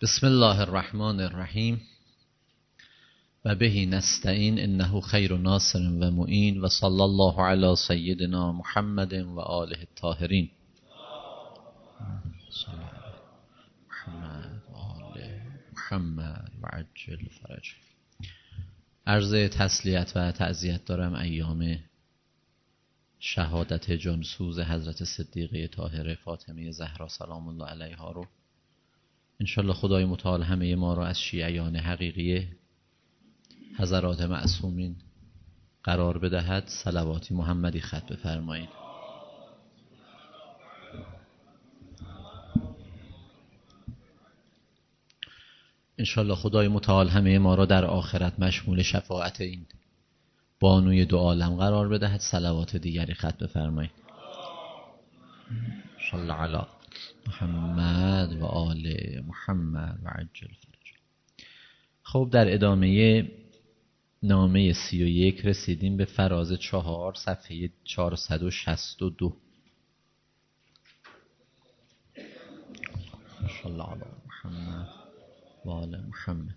بسم الله الرحمن الرحیم و به نستعین انه خیر ناصر و معین و صلی الله علی سیدنا محمد و آله الطاهرین. محمد و آل محمد و عجل فرج. عرض تسلیت و تعزیت دارم ایام شهادت جانسوز حضرت صدیقه طاهره فاطمه زهرا سلام الله علیها رو انشالله خدای متعال همه ما را از شیعیان حقیقی حضرات معصومین قرار بدهد. صلواتی محمدی ختم بفرمایید. انشالله خدای متعال همه ما را در آخرت مشمول شفاعت این بانوی دو عالم قرار بدهد. صلوات دیگری ختم بفرمایید. صلی علی محمد و آل محمد و عجل فرج. خب در ادامه نامه 31 رسیدیم به فراز 4 صفحه 462. صلی علی محمد و آل محمد.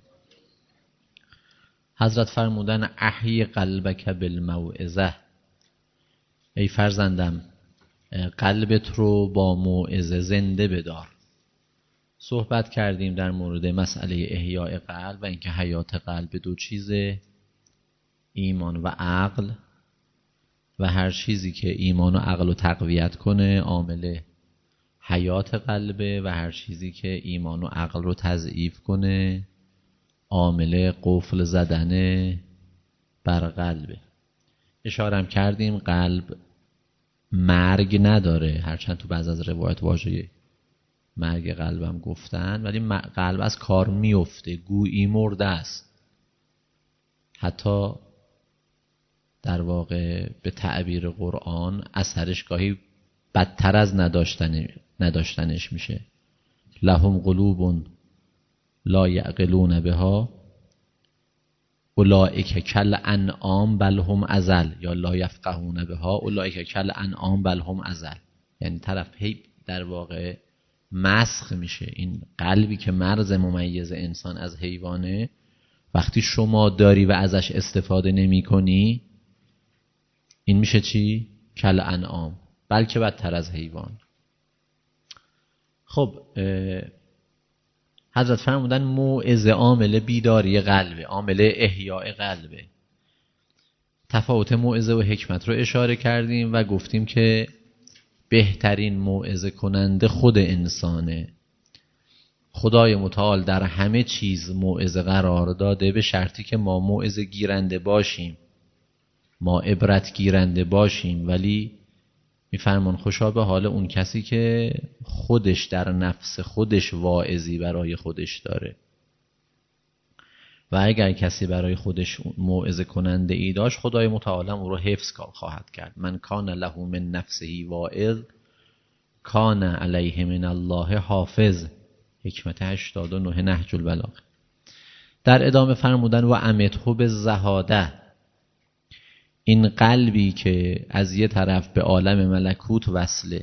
حضرت فرمودن احیی قلبک بالموعظه، ای فرزندم قلبت رو با موعظه زنده بدار. صحبت کردیم در مورد مسئله احیاء قلب و اینکه حیات قلب دو چیزه، ایمان و عقل، و هر چیزی که ایمان و عقل رو تقویت کنه عامل حیات قلبه و هر چیزی که ایمان و عقل رو تضعیف کنه عامل قفل زدن بر قلبه. اشاره کردیم قلب مرگ نداره، هرچند تو بعض از روایت واژه مرگ قلبم گفتن، ولی قلب از کار میفته، گویی مرده است. حتی در واقع به تعبیر قرآن اثرش گاهی بدتر از نداشتنش میشه. لهم قلوب لا یعقلون بها اولئک کالانعام بل هم اضل، یا لا یفقهون بها اولئک کالانعام بل هم اضل. یعنی طرف هی در واقع مسخ میشه. این قلبی که مرز ممیز انسان از حیوانه، وقتی شما داری و ازش استفاده نمی کنی این میشه چی؟ کالانعام، بلکه بدتر از حیوان. خب حضرت فرمودن موعظه عامل بیداری قلبه، عامل احیاء قلبه. تفاوت موعظه و حکمت رو اشاره کردیم و گفتیم که بهترین موعظه کننده خود انسانه. خدای متعال در همه چیز موعظه قرار داده به شرطی که ما موعظه گیرنده باشیم، ما عبرت گیرنده باشیم. ولی میفرمان خوشا به حال اون کسی که خودش در نفس خودش واعظی برای خودش داره. و اگر کسی برای خودش موعظه کننده ای داشت خدای متعال او رو حفظ خواهد کرد. من کان له من نفسه واعظ کان علیه من الله حافظ. حکمت 89 نهج البلاغه. در ادامه فرمودن و امته بالزهاده، این قلبی که از یه طرف به عالم ملکوت وصله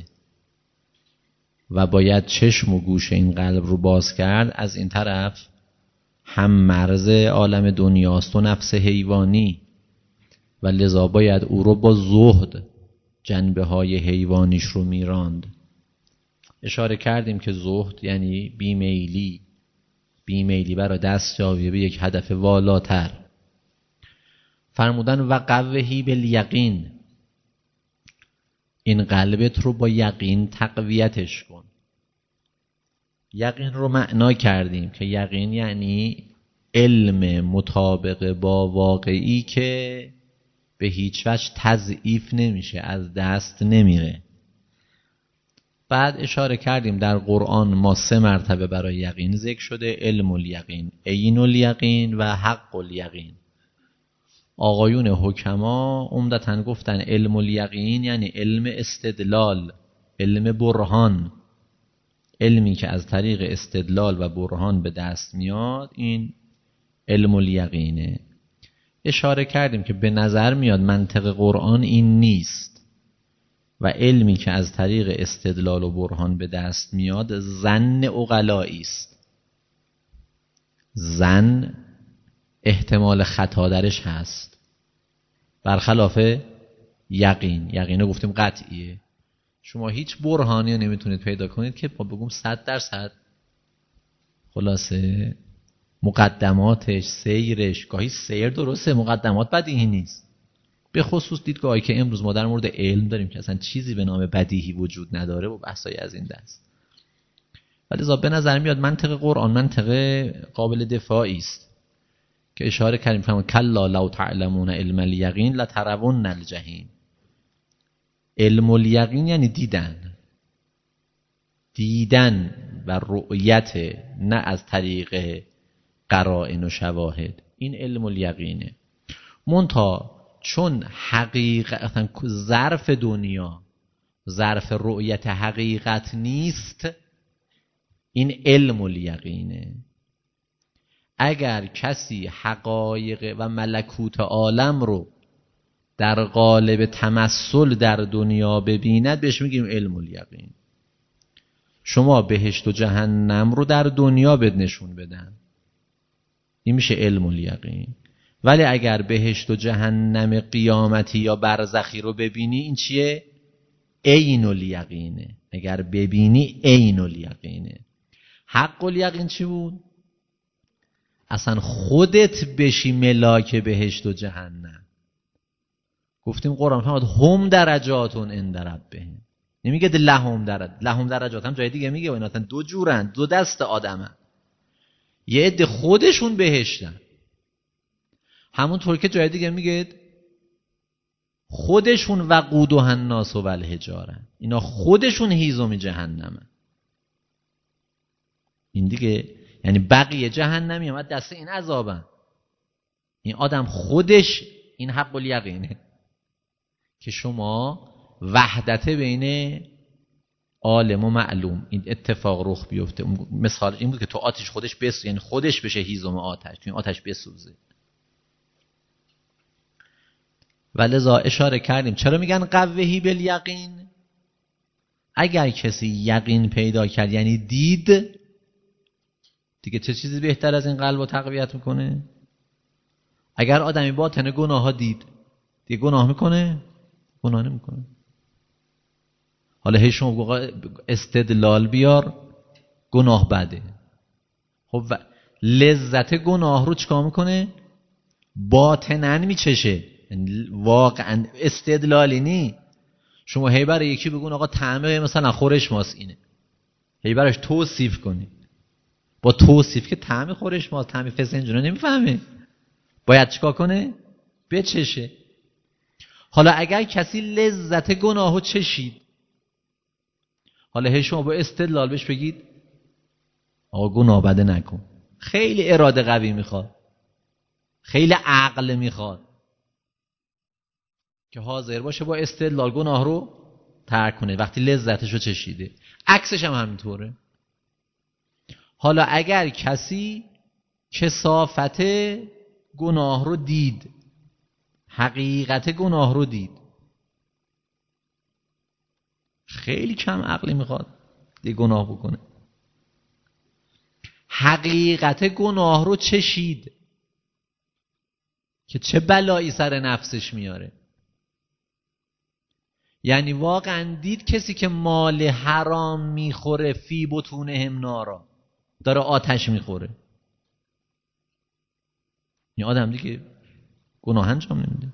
و باید چشم و گوش این قلب رو باز کرد، از این طرف هم مرز عالم دنیاست و نفس حیوانی و لذا باید او رو با زهد جنبه های حیوانیش رو میراند. اشاره کردیم که زهد یعنی بیمیلی برای دستیابی به یک هدف والاتر. فرمودن و قوهی بالیقین، این قلبت رو با یقین تقویتش کن. یقین رو معنا کردیم که یقین یعنی علم مطابق با واقعی که به هیچ وجه تضعیف نمیشه، از دست نمیره. بعد اشاره کردیم در قرآن ما 3 مرتبه برای یقین ذکر شده: علم الیقین، عین الیقین و حق الیقین. آقایون حکما عمدتاً گفتن علم الیقین یعنی علم استدلال، علم برهان، علمی که از طریق استدلال و برهان به دست میاد، این علم الیقینه. اشاره کردیم که به نظر میاد منطق قرآن این نیست و علمی که از طریق استدلال و برهان به دست میاد ظن عقلائی است. زن احتمال خطا درش هست، برخلاف یقین. یقین رو گفتیم قطعیه. شما هیچ برهانی رو نمیتونید پیدا کنید که با بگم 100% خلاصه مقدماتش، سیرش، گاهی سیر درسته، مقدمات بدیهی نیست. به خصوص دیدگاهی که امروز ما در مورد علم داریم که اصلا چیزی به نام بدیهی وجود نداره و بحثای از این دست. ولی به نظر میاد منطق قرآن منطق قابل دفاعی است که اشاره کردیم فرمان کلا لو تعلمون علم الیقین لترون الجحیم. علم الیقین یعنی دیدن و رؤیت، نه از طریق قرائن و شواهد. این علم الیقینه. منتها چون حقیقتا ظرف دنیا ظرف رؤیت حقیقت نیست، این علم الیقینه. اگر کسی حقایق و ملکوت عالم رو در قالب تمثل در دنیا ببیند بهش میگیم علم الیقین. شما بهشت و جهنم رو در دنیا بد نشون بدن، این میشه علم الیقین. ولی اگر بهشت و جهنم قیامتی یا برزخی رو ببینی، این چیه؟ عین الیقینه. اگر ببینی عین الیقینه. حق الیقین چی بود؟ اصلا خودت بشی ملاک بهشت و جهنم. گفتیم قرآن فرمود هم درجاتون عند ربهم. نمیگه لهم درجات، هم جای دیگه میگه اینا اصلا دو جورن، دو دست آدمن. یه عده خودشون بهشتن، همونطور که جای دیگه میگه خودشون وقودها الناس والحجاره، اینا خودشون هیزم جهنمن. این دیگه یعنی بقیه جهنمی هم دست این عذابن. این آدم خودش این حق الیقینه که شما وحدت بین عالم و معلوم این اتفاق رخ بیفته. مثال این بود که تو آتش خودش بسوزه، یعنی خودش بشه هیزم آتش، تو این آتش بسوزه. ولذا اشاره کردیم چرا میگن قوهی بالیقین؟ اگر کسی یقین پیدا کرد یعنی دید دیگه، چه چیزی بهتر از این قلب رو تقویت میکنه؟ اگر آدمی باطن گناه ها دید، دیگه گناه میکنه؟ گناه نمیکنه. حالا هی شما استدلال بیار گناه بده. خب لذت گناه رو چکار میکنه؟ باطناً میچشه، واقعا استدلالی نی. شما هی برای یکی بگون آقا طعمه مثلا خورش ماست اینه، هی براش توصیف کنی. با توصیف که طعم خورش ماست، طعم فسنجونه نمیفهمه، باید چیکار کنه؟ بچشه. حالا اگر کسی لذت گناهو چشید، حالا هی شما با استدلال بهش بگید آقا گناه بده نکن. خیلی اراده قوی میخواد، خیلی عقل میخواد که حاضر باشه با استدلال گناه رو ترک کنه وقتی لذتش رو چشیده. عکسش هم همینطوره. حالا اگر کسی کثافت گناه رو دید، حقیقت گناه رو دید، خیلی کم عقلی میخواد دیگه گناه بکنه. حقیقت گناه رو چشید که چه بلایی سر نفسش میاره. یعنی واقعا دید کسی که مال حرام میخوره فی بطونهم نارا، داره آتش میخوره. این آدم دیگه گناه انجام نمیده.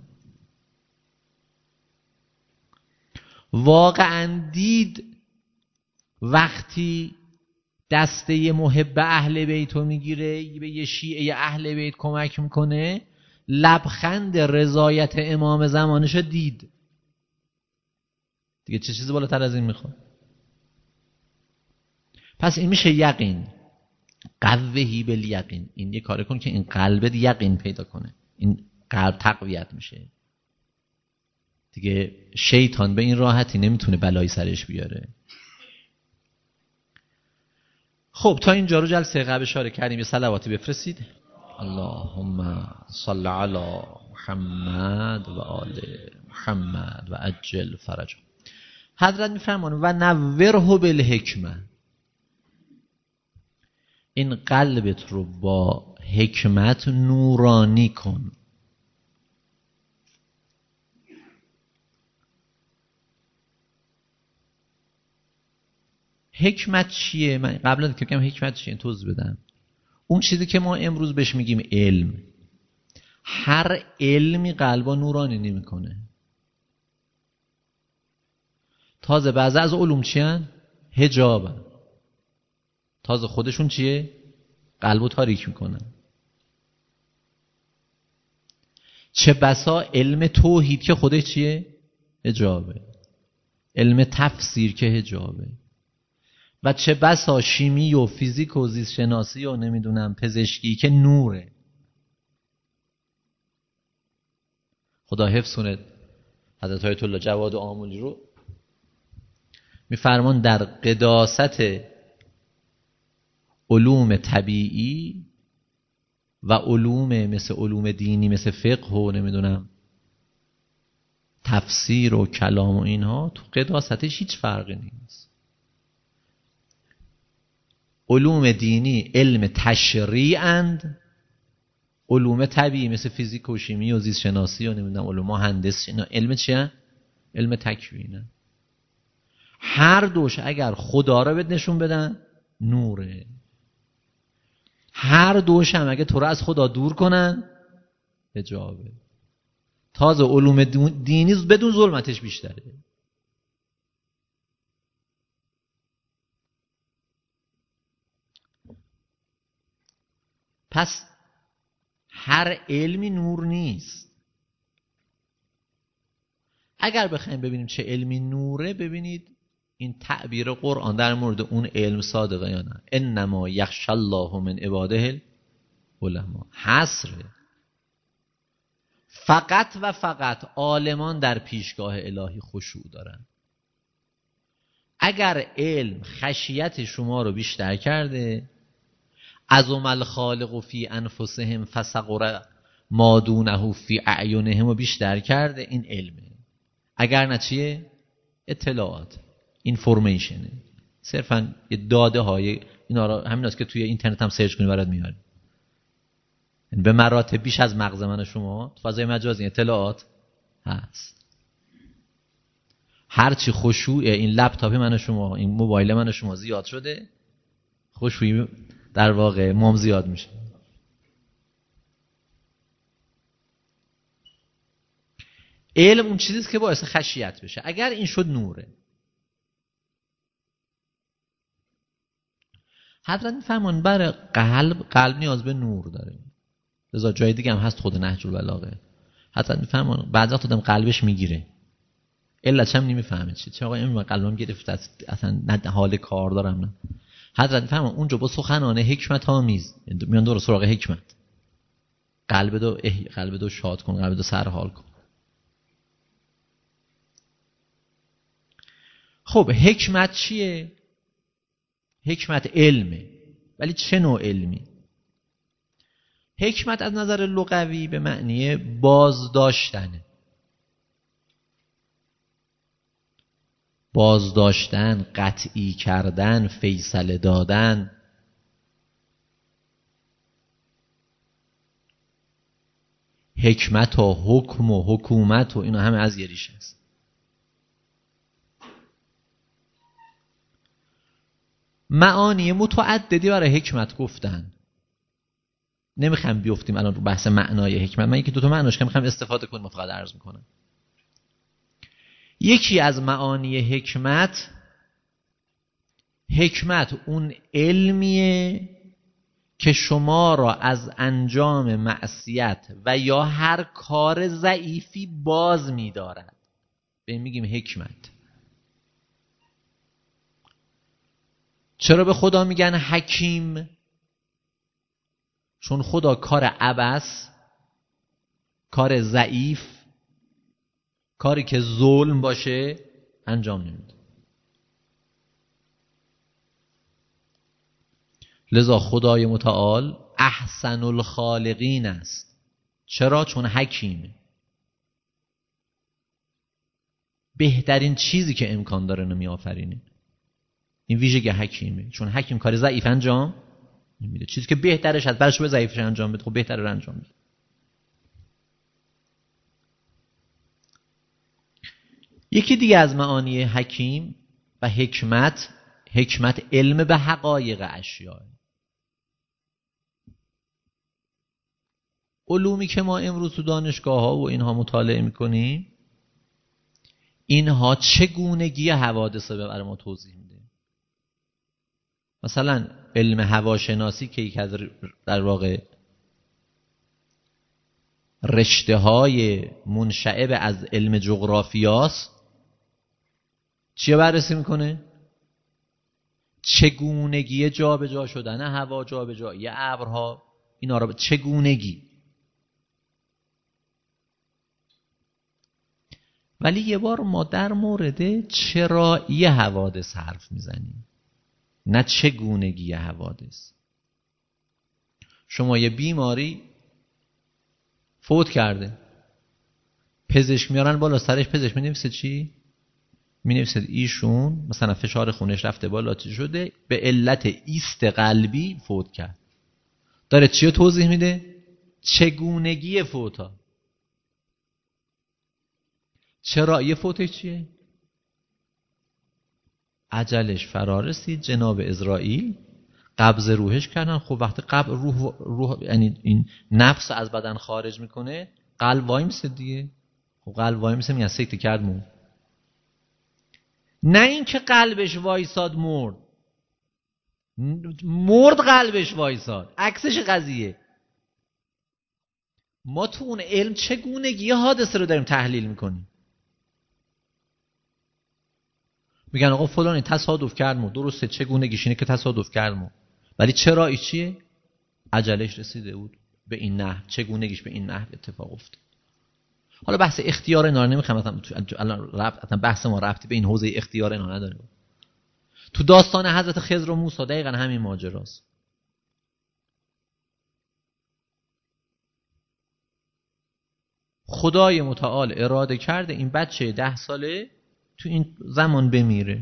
واقعا دید وقتی دسته محب اهل بیتو میگیره به یه شیعه اهل بیت کمک میکنه، لبخند رضایت امام زمانشو دید. دیگه چه چیزی بالاتر از این میخواد؟ پس این میشه یقین. قوهی بالیقین. این یه کاری کن که این قلبت یقین پیدا کنه، این قلب تقویت میشه دیگه. شیطان به این راحتی نمیتونه بلایی سرش بیاره. خب تا اینجا رو جلسه قبل اشاره کردیم. یه صلواتی بفرستید. اللهم صل علی محمد و آل محمد و عجل فرجه. حضرت میفرمان و نوره بالحکمه. این قلبت رو با حکمت نورانی کن. حکمت چیه؟ من قبل از که بگم حکمت چیه توضیح بدم. اون چیزی که ما امروز بهش میگیم علم، هر علمی قلبا نورانی نمیکنه. تازه بعضی از علوم چیان؟ حجابن. تازه خودشون چیه؟ قلبو تاریک میکنن. چه بسا علم توحید که خودش چیه؟ حجابه. علم تفسیر که حجابه. و چه بسا شیمی و فیزیک و زیست شناسی و نمیدونم پزشکی که نوره. خدا حفظ کنه حضرت آیت الله جواد آملی رو، میفرمان در قداست علوم طبیعی و علوم مثل علوم دینی مثل فقه و نمیدونم تفسیر و کلام و اینها، تو قداستش هیچ فرقی نیست. علوم دینی علم تشریعند، علوم طبیعی مثل فیزیک و شیمی و زیست شناسی و نمیدونم علوم مهندسی اینا علم چیه؟ علم تکوینه. هر دوش اگر خدا رو بهت نشون بدن نوره، هر دوش هم اگه تو رو از خدا دور کنن حجابه. تازه علوم دینی بدون ظلمتش بیشتره. پس هر علمی نور نیست. اگر بخوایم ببینیم چه علمی نوره، ببینید این تعبیر قرآن در مورد اون علم صادقه یا نه. انما یخشی الله من عباده العلماء. حصره. فقط و فقط عالمان در پیشگاه الهی خشوع دارن. اگر علم خشیت شما رو بیشتر کرده، عظم الخالق فی انفسهم فصغر ما دونه فی اعینهم رو بیشتر کرده، این علمه. اگر نه چیه؟ اطلاعات، اینفورمیشنه، صرفا یه داده های اینا رو همین است که توی اینترنت هم سرچ کنی برات میاره. به مراتب بیش از مغز من و شما تو فضای مجازی اطلاعات هست. هرچی خشوع این لپتاپ من و شما، این موبایل من و شما زیاد شده، خشوعی در واقع مام زیاد میشه. علم اون چیزیست که باعث خشیت بشه. اگر این شد نوره. حضرت میفرمان برای قلب نیاز به نور داره. لذا جای دیگه هم هست خود نهج البلاغه. حضرت میفرمان بعضی وقت آدم قلبش میگیره، علتش هم نمیفهمه چه آقا این قلبم گرفته اصلا نه حال کار دارم نه. حضرت میفرمان اونجا با سخنان حکمت آمیز میان دور سراغ حکمت. قلب دو شاد کن، قلب دو سرحال کن. خب حکمت چیه؟ حکمت علمه. ولی چه نوع علمی؟ حکمت از نظر لغوی به معنی بازداشتنه. بازداشتن، قطعی کردن، فیصله دادن. حکمت و حکم و حکومت و اینا همه از یه ریشه است. معانی متعددی برای حکمت گفتن. نمیخوام بیفتیم الان رو بحث معنای حکمت. من یکی دو تا معناش که میخوام استفاده کنم فقط عرض میکنم. یکی از معانی حکمت اون علمیه که شما را از انجام معصیت و یا هر کار ضعیفی باز می‌دارد. به این میگیم حکمت. چرا به خدا میگن حکیم؟ چون خدا کار عبث، کار ضعیف، کاری که ظلم باشه انجام نمیده. لذا خدای متعال احسن الخالقین است. چرا؟ چون حکیمه. بهترین چیزی که امکان داره نمی آفرینه. این ویژگی حکیمه. چون حکیم کار ضعیف انجام نمیده. چیزی که بهترش هست برای شما ضعیفش انجام بده، خب بهتره رو انجام بده. یکی دیگه از معانی حکیم و حکمت علم به حقایق اشیاء. علومی که ما امروز تو دانشگاه ها و اینها مطالعه میکنیم، اینها چگونگی حوادث رو برای ما توضیح میده. مثلا علم هواشناسی که یک از در واقع رشته های منشعب از علم جغرافیاست، چیه بررسی میکنه؟ چگونگی جابجا شدن هوا، جابجایی ابرها، اینا رو چگونگی. ولی یه بار ما در مورد چرایی حوادث حرف میزنیم، نه چگونگی حوادث. شما یه بیماری فوت کرده، پزشک میارن بالا سرش، پزشک مینویسه چی؟ مینویسه ایشون مثلا فشار خونش رفته بالا، چی شده؟ به علت ایست قلبی فوت کرد. داره چی رو توضیح میده؟ چگونگی فوتا. چرایی فوتش چیه؟ اجلش فرا رسید، جناب اسرائیل قبض روحش کردن. خب وقتی قبض روح یعنی این نفس از بدن خارج میکنه، قلب وای میسه دیگه. خب قلب وای میسه، میگن سکته کرد مرد. نه این که قلبش وایساد مرد قلبش وایساد، عکسش قضیه. ما تو اون علم چگونگی حادثه رو داریم تحلیل میکنیم. میگن آقا فلانی تصادف کرد مرد. درسته، چگونگیش اینه که تصادف کرد مرد، ولی چرایی چیه؟ اجلش رسیده بود به این نحو، چگونگیش به این نحو اتفاق افتاد. حالا بحث اختیار اینا رو نمیخوام، الان بحث ما ربطی به این حوزه اختیار اینا نداره. تو داستان حضرت خضر و موسی دقیقاً همین ماجراست. خدای متعال اراده کرده این بچه 10 ساله تو این زمان بمیره.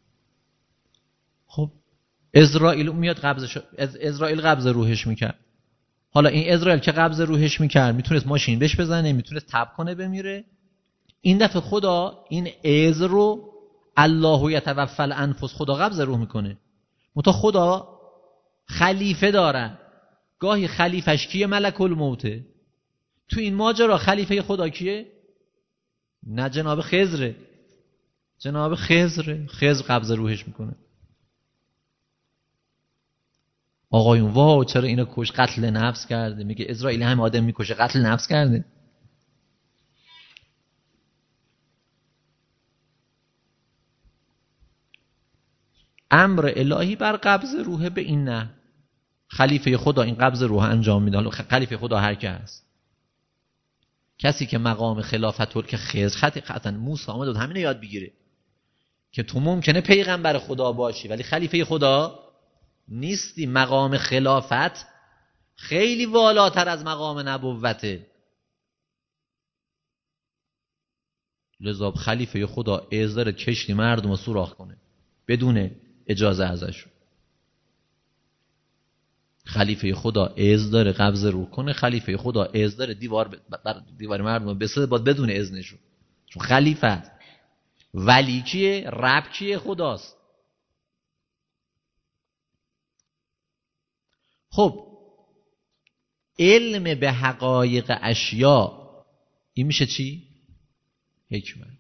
خب اسرائیل میاد اسرائیل قبض روحش میکرد. حالا این اسرائیل که قبض روحش میکرد میتونست ماشین بهش بزنه، میتونست تب کنه بمیره. این دفعه خدا این عز رو الله یتوفی الانفس، خدا قبض روح میکنه. متا خدا خلیفه داره، گاهی خلیفش کیه؟ ملک الموته. تو این ماجرا خلیفه خدا کیه؟ نه جناب خضره، جناب خضر قبض روحش میکنه. آقایون واو چرا اینو کش، قتل نفس کرده. میگه اسرائیل هم آدم میکشه، قتل نفس کرده. امر الهی بر قبض روح به این نه. خلیفه خدا این قبض روح انجام میده. خلیفه خدا هر کی هست، کسی که مقام خلافت که خضر خطا موسی آمد همین یاد بگیره که تو ممکنه پیغمبر خدا باشی ولی خلیفه خدا نیستی. مقام خلافت خیلی والاتر از مقام نبوته. لذا خلیفه خدا اجازه کشتی مردم رو سوراخ کنه بدون اجازه ازش. خلیفه خدا اجازه داره قبض روح کنه. خلیفه خدا اجازه داره دیوار مردم رو بسازه بدون اذنشون، چون خلیفه است. ولی کیه؟ رب کیه؟ خداست. خب علم به حقایق اشیاء این میشه چی؟ حکمت.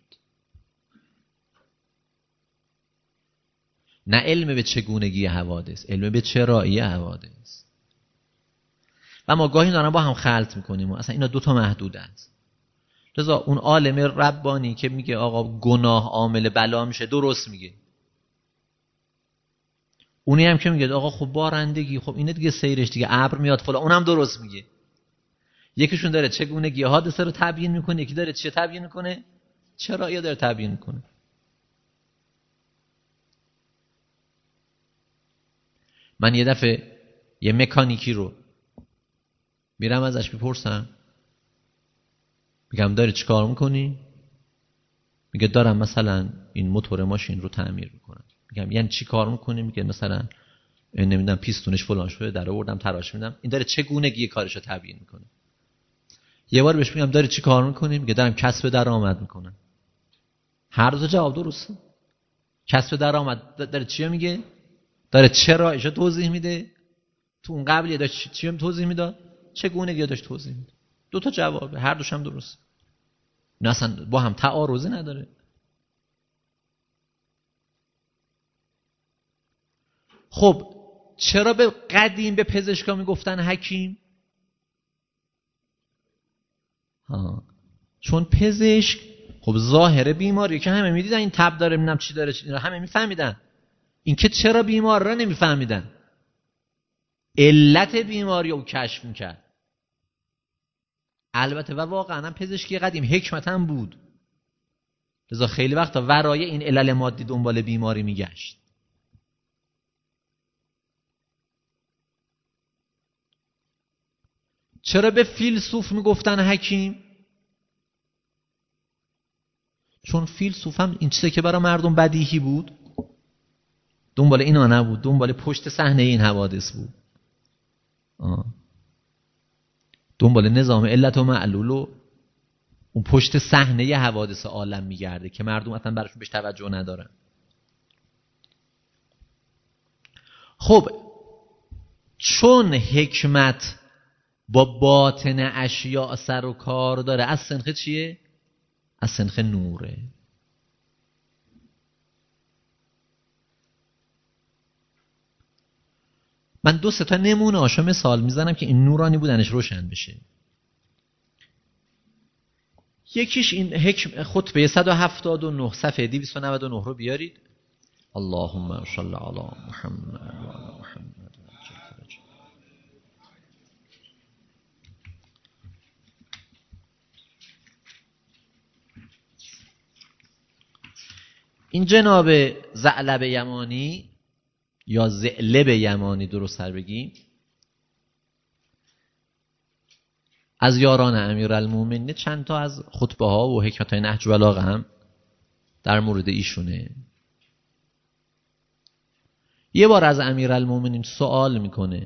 نه علم به چگونگی حوادث، علم به چرایی حوادث. و ما گاهی دارن با هم خلط میکنیم و اصلا اینا دوتا محدود است. لذا اون عالم ربانی که میگه آقا گناه عامل بلا میشه درست میگه. اونی هم که میگه آقا خب بارندگی، خب اینه دیگه سیرش دیگه ابر میاد فلان، اونم درست میگه. یکیشون داره چگونگی حادثه رو تبیین میکنه، یکی داره چه تبیین میکنه؟ چرایی داره تبیین میکنه. من یه دفعه یه مکانیکی رو میرم ازش میپرسم، میگم داری چی کار میکنی؟ میگه دارم مثلا این موتور ماشین رو تعمیر میکنم. میگم یعنی چی کار میکنی؟ میگه مثلا نمیدونم پیستونش فلان شده، در آوردم تراش میدم، این داره چگونگی کارشو تبیین میکنه. یه بار بهش میگم داری چی کار میکنی؟ میگه دارم کسب درآمد میکنم. هر دو تا جواب درسته. کسب درآمد داره چی میگه؟ داره چرا ایشو توضیح میده. تو اون قبلی داشت چی توضیح میداد؟ چگونگی داشت توضیح میده. دو تا جواب، هر دوش هم درست. نه اصلا با هم تعارضی نداره. خب چرا به قدیم به پزشکا میگفتن حکیم؟ چون پزشک خب ظاهر بیماری که همه میدیدن این تب داره، نمیدونم چی داره، چی همه میفهمیدن. این که چرا بیمار را نمیفهمیدن، علت بیماری رو کشف میکرد. البته و واقعا هم پزشکی قدیم حکمت هم بود، لذا خیلی وقتا ورای این علل مادی دنبال بیماری میگشت. چرا به فیلسوف میگفتن حکیم؟ چون فیلسوف هم این چیزی که برای مردم بدیهی بود، دنبال اینا نبود، دنبال پشت صحنه این حوادث بود. دنبال نظام علت و معلول و اون پشت صحنه حوادث عالم میگرده که مردم اصلا براشون بهش توجه ندارن. خب چون حکمت با باطن اشیاء سر و کار داره، از سنخ چیه؟ از سنخ نوره. من 2-3 تا نمونه هاشو مثال میزنم که این نورانی بودنش روشن بشه. یکیش این خطبه 179 صفحه 299 رو بیارید. اللهم صل علی محمد و علی محمد. این جناب ثعلب یمانی یا ثعلب یمانی درست تر بگیم، از یاران امیرالمومنین، چند تا از خطبه ها و حکمت های نهج البلاغه هم در مورد ایشونه. یه بار از امیرالمومنین سوال میکنه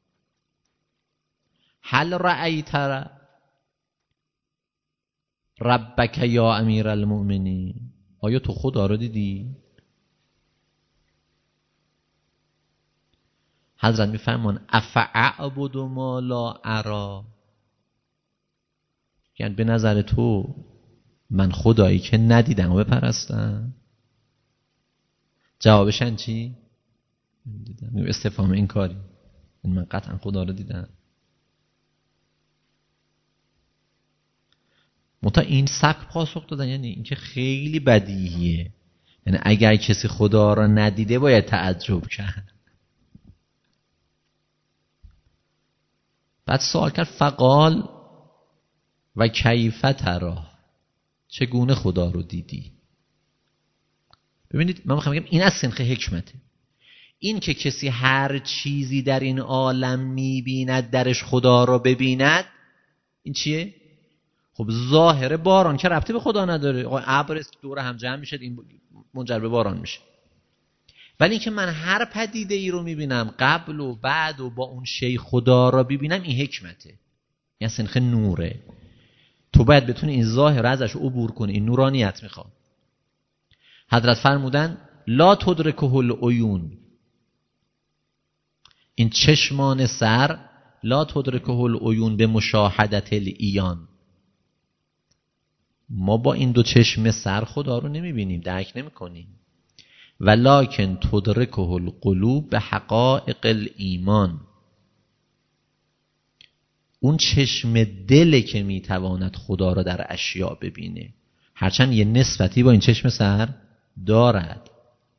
هل رأیت ربک یا امیرالمومنین، آیا تو خدا رو دیدی؟ حضرت میفرمان افاعبد ما لا ارا، یعنی به نظر تو من خدایی که ندیدم و بپرستم؟ جوابشن چی؟ دیدم. استفهام این کاری، من قطعا خدا رو دیدم. منتها این سبک پاسخ دادن یعنی این که خیلی بدیهیه، یعنی اگر کسی خدا را ندیده باید تعجب کرد. بعد سوال کرد فقال و کیف ترا، چگونه خدا رو دیدی؟ ببینید من میخوام بگم این از سنخ حکمته. این که کسی هر چیزی در این عالم میبیند درش خدا رو ببیند، این چیه؟ خب ظاهر باران که ربطی به خدا نداره، ابر دور هم جمع میشه این منجر به باران میشه. ولی اینکه من هر پدیده ای رو میبینم قبل و بعد و با اون شی خدا رو ببینم، این حکمته، این سنخ نوره. تو باید بتونی این ظاهر ازش عبور کنی، این نورانیت میخواد. حضرت فرمودن لا تدرکه العیون، این چشمان سر، لا تدرکه العیون به مشاهدت العیان، ما با این دو چشم سر خدا رو نمیبینیم، درک نمیکنیم. ولکن تدرکه القلوب به حقائق الایمان، اون چشم دل که میتواند خدا را در اشیاء ببینه، هرچند یه نسبتی با این چشم سر دارد.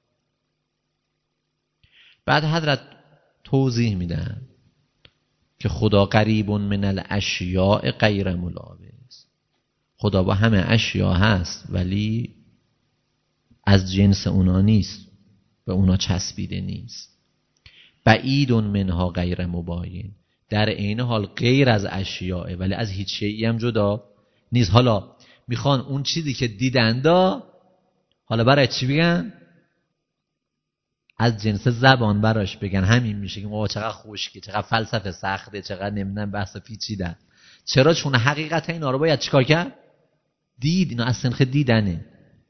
بعد حضرت توضیح میدن که خدا قریب من الاشیاء غیر ملابس، خدا با همه اشیاء هست ولی از جنس اونا نیست، به اونا چسبیده نیست. بعید منها غیر مباین، در عین حال غیر از اشیاء ولی از هیچ شیئی هم جدا نیست. حالا میخوان اون چیزی که دیدندا، حالا برای چی بگن؟ از جنس زبان براش بگن همین میشه که ما چقدر خوشگه، چقدر فلسفه سخته، چقدر نمیدونم بحث پیچیده. چرا؟ چون حقیقت اینا رو باید چیکار کرد؟ دید. اینا از سنخ دیدنه.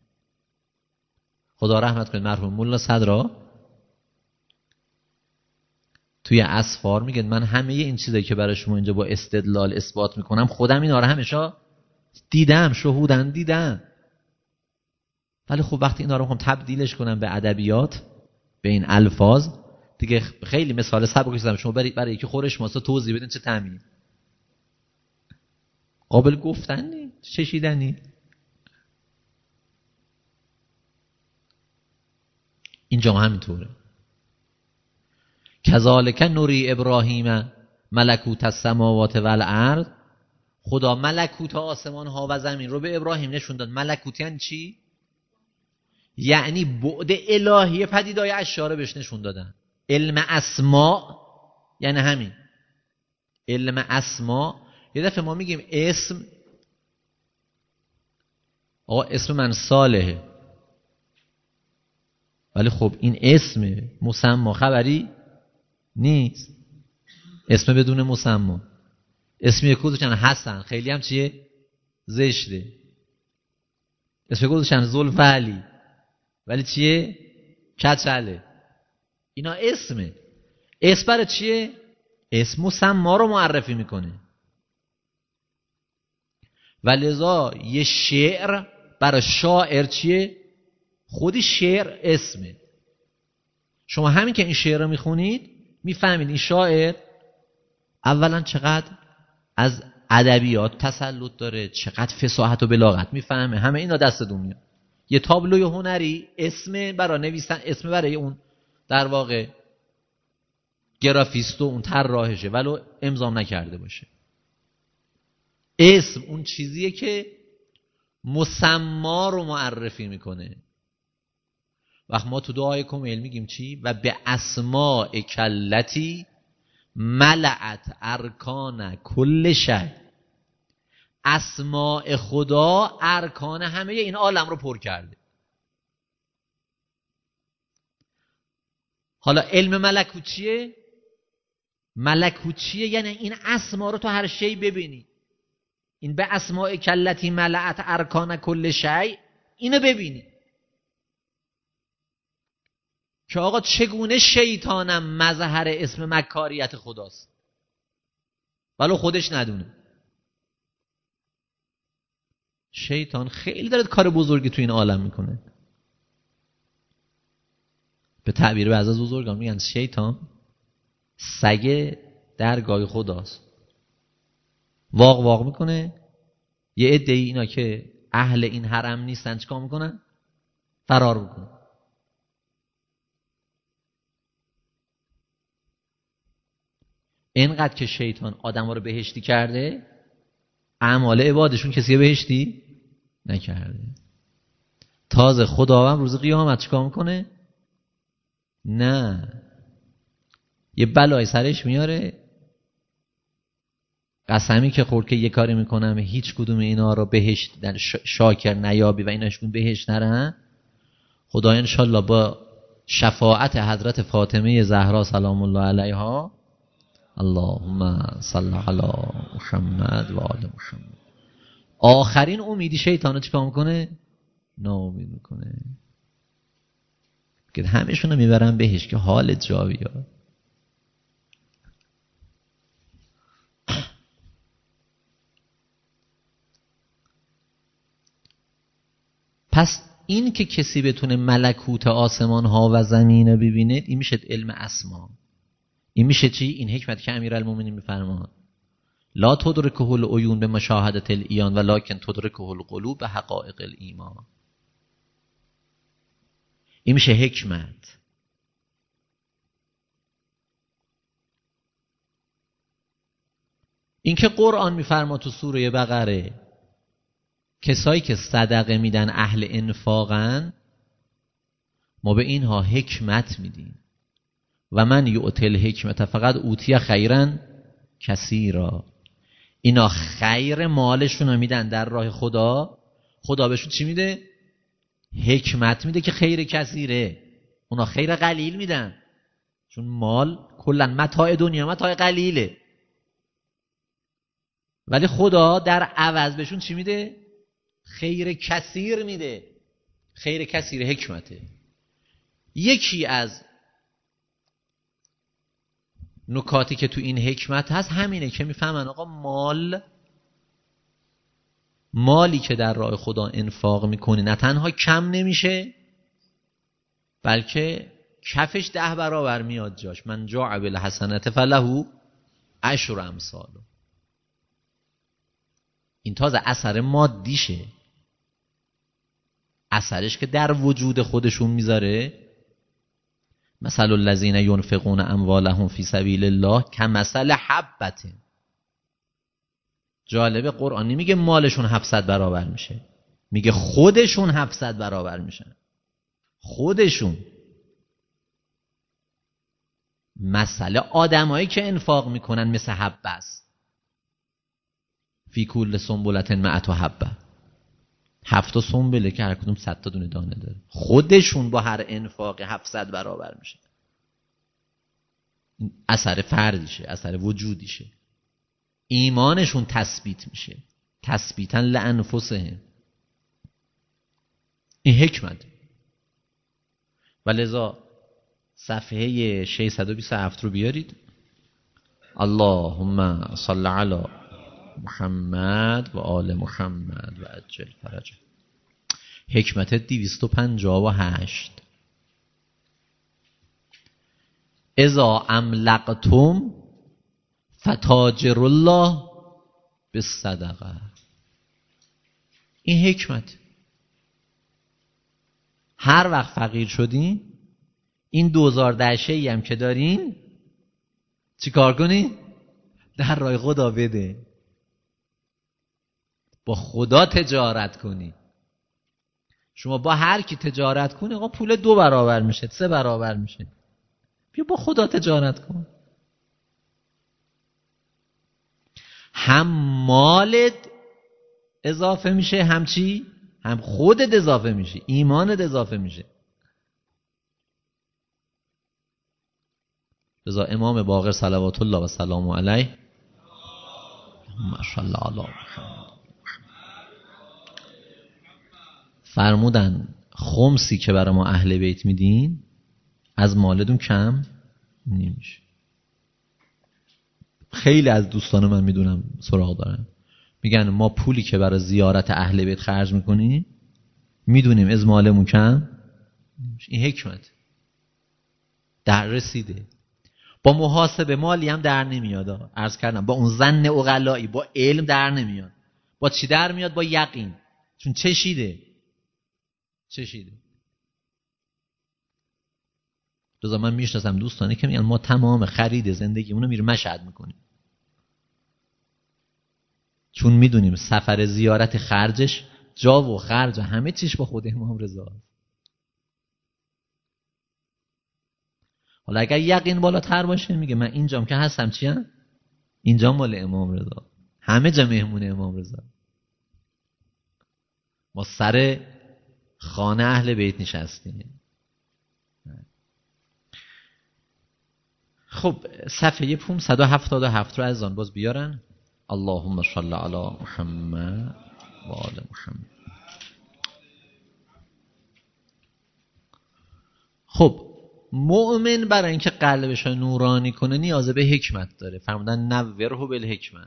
خدا رحمت کنه مرحوم مولا صدرا توی اسفار میگه من همه این چیزایی که برای شما اینجا با استدلال اثبات میکنم خودم اینا رو همیشه دیدم، شهودن دیدم. ولی خب وقتی اینا رو میخوام تبدیلش کنم به ادبیات، به این الفاظ، دیگه خیلی مثال سبک زدم. شما برای یکی خورش ماسا توضیح بدین چه طعمی، قابل گفتن نیست، چشیدنی. اینجا همینطوره. کذالک نوری ابراهیم ملکوت السماوات والارض. خدا ملکوت آسمان ها و زمین رو به ابراهیم نشون داد. ملکوت یعنی چی؟ یعنی بعد الهی پدیدهای اشیاء رو بهش نشون دادن. علم اسما یعنی همین علم اسما. یه دفعه ما میگیم اسم، آقا اسم من صالحه، ولی خب این اسم مسما خبری نیست. اسم بدون مسما. اسم یک گذاشتن حسن، خیلی هم چیه؟ زشته. اسم گذاشتن زلفعلی، ولی چیه؟ کچله. اینا اسمه. اسم برای چیه؟ اسم مسما رو معرفی میکنه. ولذا یه شعر برای شاعر چیه؟ خودی شعر اسمه. شما همین که این شعر رو میخونید میفهمید این شاعر اولا چقدر از ادبیات تسلط داره، چقدر فصاحت و بلاغت میفهمه. همه اینا دستتون میاد. یه تابلوی هنری اسم برای نویسن، اسم برای اون در واقع گرافیست و اون طراحشه ولو امضا نکرده باشه. اسم اون چیزیه که مسما رو معرفی میکنه. وقت ما تو دعای کمیل میگیم چی؟ و به اسماء کلتی ملعت ارکان کل شی. اسماء خدا ارکان همه این عالم رو پر کرده. حالا علم ملکوت چیه؟ ملکوت چیه؟ یعنی این اسما رو تو هر شی ببینی. این به اسماء کلتی ملعت ارکان کل شی، اینو ببینی که آقا چگونه شیطانم مظهر اسم مکاریت خداست ولو خودش ندونه. شیطان خیلی داره کار بزرگی تو این عالم میکنه. به تعبیر بعضی از بزرگان میگن شیطان سگ درگاه خداست. واق واق میکنه. یه عده‌ای اینا که اهل این حرم نیستن چیکار میکنن؟ فرار میکنن. اینقدر که شیطان آدم‌ها رو بهشتی کرده، اعمال عبادشون کسی بهشتی نکرده. تازه خداوند روز قیامت چیکار میکنه؟ نه، یه بلای سرش میاره. قسمی که خورد که یه کاری میکنم هیچ کدوم اینا رو بهشت شاکر نیابی و ایناشون بهشت نرن، خدا انشالله با شفاعت حضرت فاطمه زهرا سلام الله علیها، اللهم صل علی محمد و آل محمد، آخرین امیدی شیطانو چیکار میکنه؟ ناامید میکنه که همشونو میبرن بهش که حالت جا بیاد. پس این که کسی بتونه ملکوت آسمان ها و زمین رو ببینه، این میشه علم اسما. این میشه چی؟ این حکمت که امیرالمومنین میفرمان لا تدرکه العیون به مشاهدة العیان ولکن تدرکه القلوب به حقایق الایمان. این میشه حکمت. این که قرآن میفرما تو سوره بقره کسایی که صدقه میدن اهل انفاقن، ما به اینها حکمت میدیم. و من یؤتی الحکمت فقط اوتی خیرا کثیرا. اینا خیر مالشون رو میدن در راه خدا، خدا بهشون چی میده؟ حکمت میده که خیر کثیره. اونا خیر قلیل میدن، چون مال کلا متاع دنیا متاع قلیله، ولی خدا در عوض بهشون چی میده؟ خیر کثیر میده. خیر کثیر حکمته. یکی از نکاتی که تو این حکمت هست همینه که میفهمن آقا مالی که در راه خدا انفاق میکنی نه تنها کم نمیشه، بلکه کفش 10 برابر میاد جاش. من جاء بالحسنة فله 10 امثالها. این تازه اثر مادیشه، اثرش که در وجود خودشون میذاره. مثل الذین ينفقون اموالهم فی سبیل الله کمثل حبة. جالبه قرآن نمیگه مالشون 700 برابر میشه، میگه خودشون 700 برابر میشن. خودشون. مسئله آدمایی که انفاق میکنن مثل حبه است. فی کل سنبلة مئة حبه. 7 سنبله که هر کدوم 100 تا دونه دانه داره. خودشون با هر انفاق 700 برابر میشه. اثر فردیشه، اثر وجودیشه. ایمانشون تثبیت میشه. تثبیتا لانفسهم. این حکمت. ولذا صفحه 627 رو بیارید. اللهم صل علی محمد و آل محمد و عجل فرجه. حکمت 258. اذا املقتم فتاجر الله بالصدقه. این حکمت. هر وقت فقیر شدین، این 2000 شیئی هم که دارین چی کار کنین؟ در راه خدا بده. با خدا تجارت کنی. شما با هر کی تجارت کنی آقا پول 2 برابر میشه، 3 برابر میشه. بیا با خدا تجارت کن. هم مالت اضافه میشه، هم چی؟ هم خودت اضافه میشه، ایمانت اضافه میشه. رضا امام باقر صلوات الله و سلام علیه ماشاءالله علی محمد فرمودن خمسی که برای ما اهل بیت میدین از مالتون کم نمیشه. خیلی از دوستان من میدونم سراغ دارن، میگن ما پولی که برای زیارت اهل بیت خرج میکنیم میدونیم از مالمون کم نمیشه. این حکمت در رسیده. با محاسبه مالی هم در نمیاد. عرض کردم با اون ظن عقلایی، با علم در نمیاد. با چی در میاد؟ با یقین. چون چشیده. رضا من میشناسم دوستانی که میگن ما تمام خرید زندگیمونو میره مشهد میکنیم، چون میدونیم سفر زیارت خرجش جا و خرج همه چیش با خود امام رضا. حالا اگر یقین بالاتر باشه میگه من اینجام که هستم چیم؟ اینجام مال امام رضا، همه جا مهمون امام رضا. ما سر خانه اهل بیت نشستیم. خب صفحه 577 رو از آن باز بیارن. اللهم صل علی محمد و آل محمد. خب مؤمن برای اینکه قلبش رو نورانی کنه نیاز به حکمت داره. فرمودن نوره بالحکمه.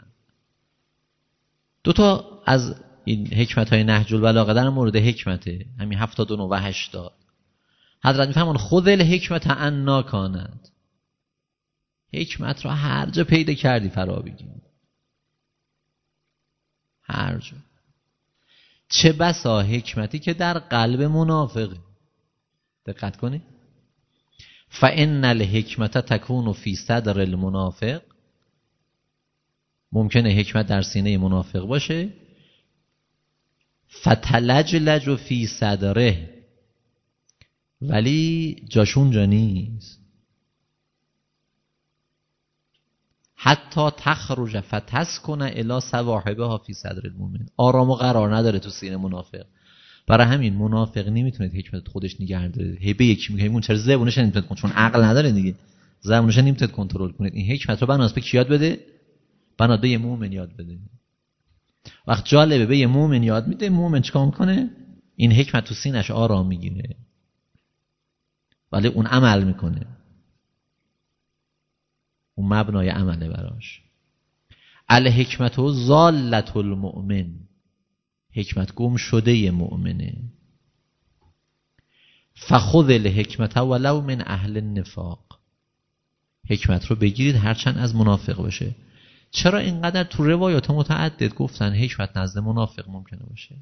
2 تا از این حکمت های نهج البلاغه در مورد حکمته، همین 79 و 80. حضرت میفهمون خذ الحکمت عنا کانت. حکمت رو هر جا پیدا کردی فرا بگیر، هر جا. چه بسا حکمتی که در قلب منافقه. دقت کنی. فان الحکمت تکون فی صدر المنافق. ممکنه حکمت در سینه منافق باشه. فتلجلج فی صدره، ولی جاشون جا نیست. حتی تخرج فتسکن الی صواحبها فی صدر المؤمن. آرام و قرار نداره تو سینه منافق. برای همین منافق نمیتونه حکمت خودش نگه داره. هی به یکی میگه اون چرا زبونش نمیتونه کنه، چون عقل نداره دیگه، زبونش نمیتونه کنترل کنه. این حکمت رو بناس به کی یاد بده؟ بنا به یه مومن یاد بده. وقت جالبه به یه مومن یاد میده، مومن چیکار میکنه؟ این حکمت تو سینش آرام میگیره، ولی اون عمل میکنه، اون مبنای عمله براش. الحکمت و ضالت المؤمن، حکمت گم شده ی مؤمنه. فخذ الحکمت ولو من اهل النفاق، حکمت رو بگیرید هرچند از منافق باشه. چرا اینقدر تو روایات متعدد گفتن حکمت نزد منافق ممکنه باشه؟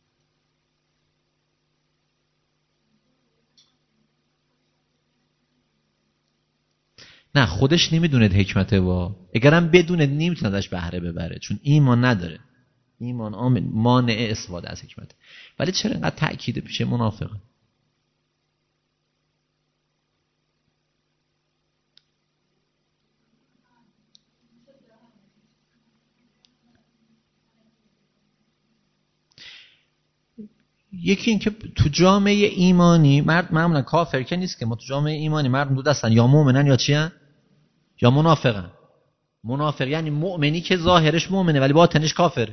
نه خودش نمیدونه حکمته، اگرم بدونه نمیتونه ازش بهره ببره، چون ایمان نداره. ایمان مانع استفاده از حکمت. ولی چرا اینقدر تأکید پیش منافق؟ یکی این که تو جامعه ایمانی مرد معمولا کافر که نیست که، ما تو جامعه ایمانی مردم دو دستن، یا مؤمنن یا چی هن؟ یا منافقن. منافق یعنی مؤمنی که ظاهرش مؤمنه ولی باطنش کافره.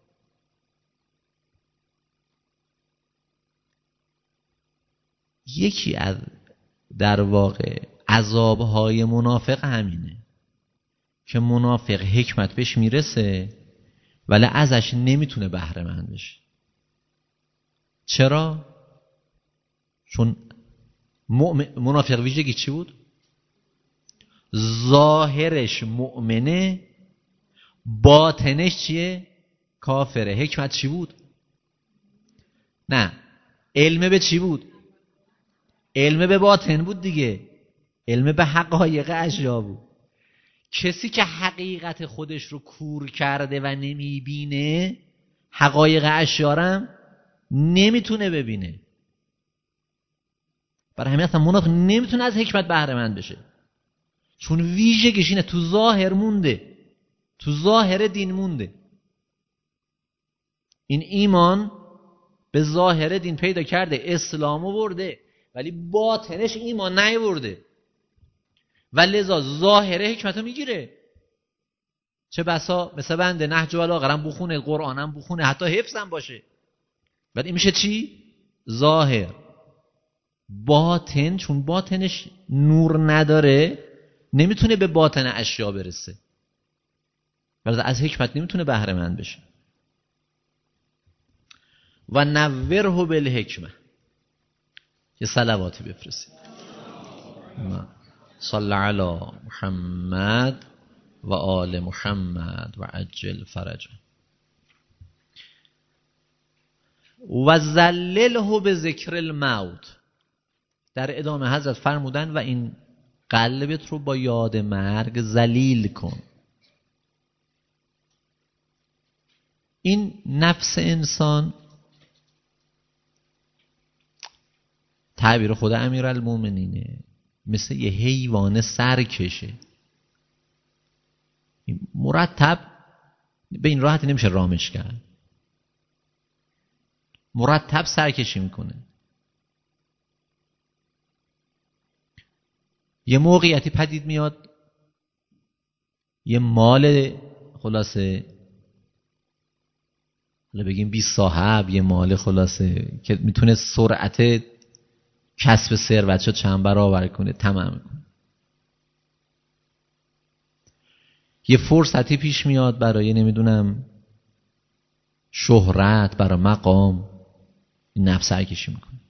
یکی از در واقع عذابهای منافق همینه که منافق حکمت بهش میرسه ولی ازش نمیتونه بهره مند بشه. چرا؟ چون منافق ویژگی چی بود؟ ظاهرش مؤمنه باطنش چیه؟ کافره. حکمت چی بود؟ نه، علم به چی بود؟ علم به باطن بود دیگه، علم به حقایق اشیا بود. کسی که حقیقت خودش رو کور کرده و نمیبینه حقایق اشیا رو نمیتونه ببینه. برای همین اصلا منافق نمیتونه از حکمت بهره مند بشه، چون ویژگیش اینه تو ظاهر مونده، تو ظاهر دین مونده. این ایمان به ظاهر دین پیدا کرده، اسلام آورده، ولی باطنش ایمان نیاورده و لذا ظاهر حکمت رو میگیره. چه بسا مثل بنده نهج البلاغه هم بخونه، قرآن هم بخونه، حتی حفظ هم باشه، ولی این میشه چی؟ ظاهر. باطن چون باطنش نور نداره نمیتونه به باطن اشیا برسه، ولی از حکمت نمیتونه بهره مند بشه. و نوره بالحکمه، یه صلواتی بفرستید. صلی علی محمد و آل محمد و عجل فرجه. و ذلله به ذکر الموت، در ادامه حضرت فرمودن و این قلبت رو با یاد مرگ ذلیل کن. این نفس انسان تعبیر خود امیرالمومنینه، مثل یه حیوان سرکشه، مرتب به این راحتی نمیشه رامش کرد، مرتب سرکشی میکنه. یه موقعیتی پدید میاد، یه مال خلاصه بگیم بی صاحب، یه مال خلاصه که میتونه سرعت کسب ثروت چند برابر کنه، تمام کنه. یه فرصتی پیش میاد برای نمیدونم شهرت، برای مقام، این نفس سرکشی میکنه.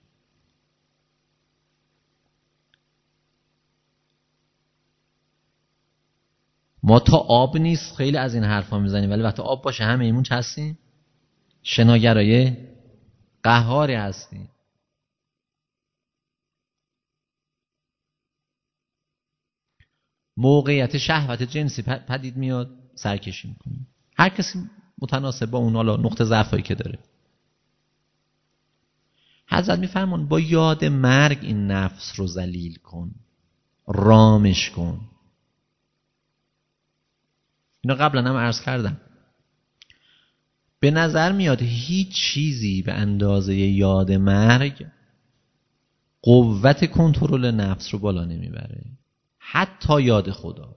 ما تا آب نیست خیلی از این حرفا میزنیم، ولی وقتی آب باشه همه ایمون چه هستیم؟ شناگرای قهاری هستیم. موقعیت شهوت جنسی پدید میاد، سرکشی میکنه. هر کسی متناسب با اون حالا نقطه ضعفی که داره. حضرت میفرمان با یاد مرگ این نفس رو ذلیل کن، رامش کن. اینو قبلا هم عرض کردم. به نظر میاد هیچ چیزی به اندازه یاد مرگ قوت کنترل نفس رو بالا نمیبره. حتی یاد خدا،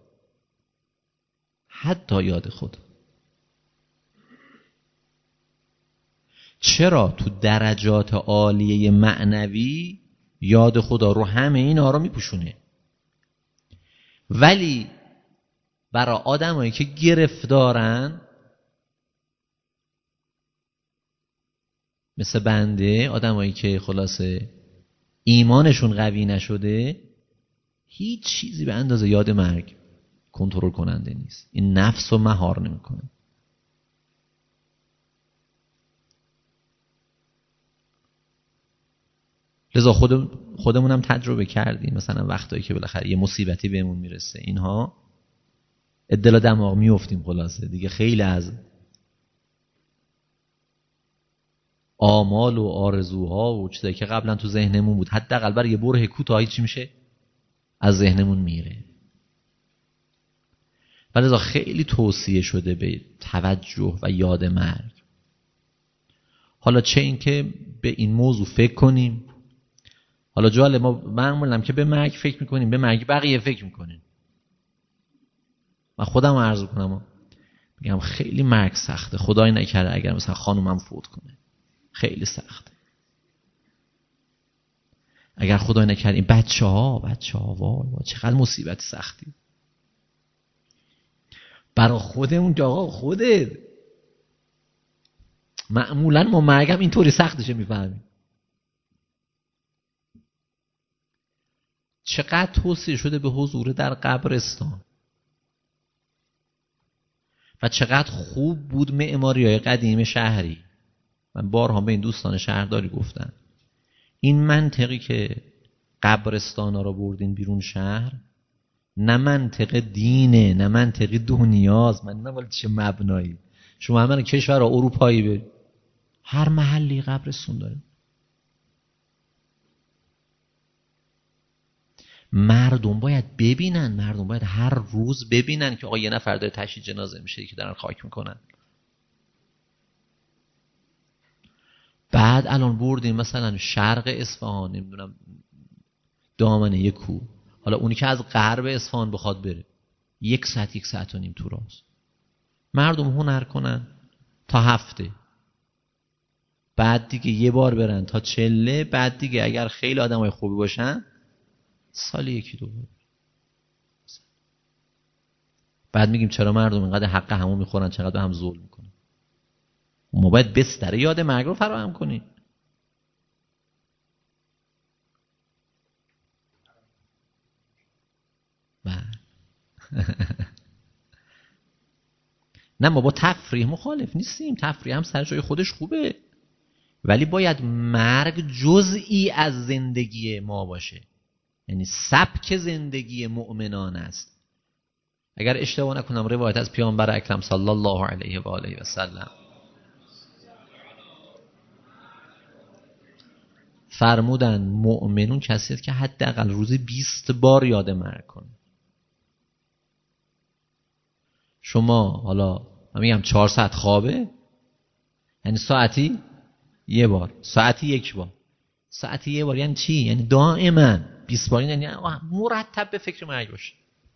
حتی یاد خدا. چرا؟ تو درجات عالیه معنوی یاد خدا رو همه اینا رو میپوشونه، ولی برای آدمایی که گرفتارن مثل بنده، آدمایی که خلاصه ایمانشون قوی نشده، هیچ چیزی به اندازه یاد مرگ کنترل کننده نیست. این نفس رو مهار نمیکنه. لذا خودمونم تجربه کردیم، مثلا وقتایی که بالاخره یه مصیبتی بهمون میرسه، اینها دل و دماغ میافتیم، خلاصه دیگه خیلی از آمال و آرزوها و چیزایی که قبلا تو ذهنمون بود حداقل برای یه بره کوتاهی چی میشه؟ از ذهنمون میره. ولی خیلی توصیه شده به توجه و یاد مرگ. حالا چه این که به این موضوع فکر کنیم، حالا جالب، ما معمولا که به مرگ فکر میکنیم به مرگ بقیه فکر میکنیم. من خودم عرض کنم، میگم خیلی مرگ سخته. خدای نکرده اگر مثلا خانومم فوت کنه، خیلی سخته. اگر خدای نکرده این بچه ها وای چقدر مصیبت سختی برای خودمون که آقا خودت. معمولا ما مرگم اینطوری سختشه میفهمیم. چقدر توصیه شده به حضور در قبرستان و چقدر خوب بود معماری‌های قدیم شهری. من بارها به این دوستان شهرداری گفتم این منطقی که قبرستانا رو بردین بیرون شهر، نه منطق دینه نه منطق دنیاست. من نمیدونم چه مبنایی. شما همه کشور اروپایی برید، هر محلی قبرستون داره. مردم باید ببینن، مردم باید هر روز ببینن که آقا یه نفر داره تشییع جنازه میشه که دارن خاک میکنن. بعد الان بردیم مثلا شرق اصفهان، نمیدونم دامنه یک کوه، حالا اونی که از غرب اصفهان بخواد بره 1 ساعت و نیم تو راست. مردم هنر کنن تا هفته، بعد دیگه یه بار برن تا چله، بعد دیگه اگر خیلی آدمای خوبی باشن سالی 1-2 بار. بعد میگیم چرا مردم اینقدر حق همو میخورن، چقدر به هم ظلم میکنن. ما باید بستر یاد مرگ رو فراهم کنیم. نه ما با تفریح مخالف نیستیم، تفریح هم سر جای خودش خوبه، ولی باید مرگ جزئی از زندگی ما باشه، یعنی سبک زندگی مؤمنان است. اگر اشتباه نکنم روایت از پیامبر اکرم صلی الله علیه و آله و سلم فرمودن مؤمنون کسی است که حداقل روزی 20 بار یاد مرگ کنه. شما حالا من میگم 4 ساعت خوابه، یعنی ساعتی 1 بار، ساعتی 1 بار، ساعتی 1 بار یعنی چی؟ یعنی دائما 20 بار، یعنی مرتب به فکر مرگ باشه.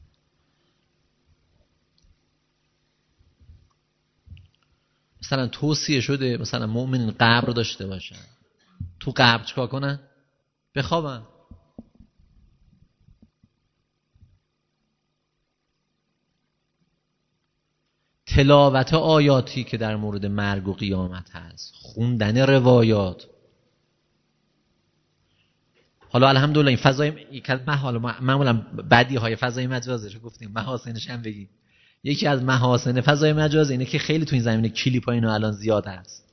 مثلا توصیه شده مثلا مؤمنین قبر داشته باشن، تو قبر چیکار کنن؟ بخوابن. تلاوت آیاتی که در مورد مرگ و قیامت هست، خوندن روایات. حالا الحمدلله این فضای یک از معمولا بدی های فضای مجازش رو گفتیم، محاسنش هم بگیم. یکی از محاسن فضای مجاز اینه که خیلی تو این زمینه کلیپ ها اینا الان زیاد هست،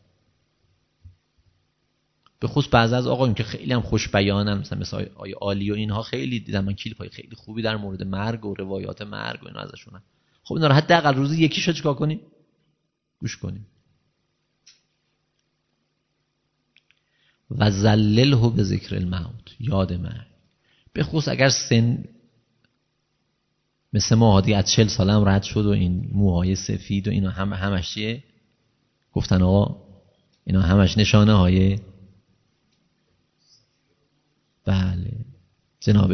به خصوص بعضی از آقایون که خیلی هم خوش بیانن، مثلا آقای عالی و اینها، خیلی دیدم من کلیپ های خیلی خوبی در مورد مرگ و روایات مرگ و اینا ازشونن. خب اینا رو حداقل روزی یکیشو چیکار کنیم؟ گوش کنیم. و ذلله به ذکر الموت، یاد مرگ. به خصوص اگر سن مثل ما عادی از 40 سالم رد شد و این موهای سفید و اینا همش چیه؟ گفتن آقا اینا همش نشانه های بله جناب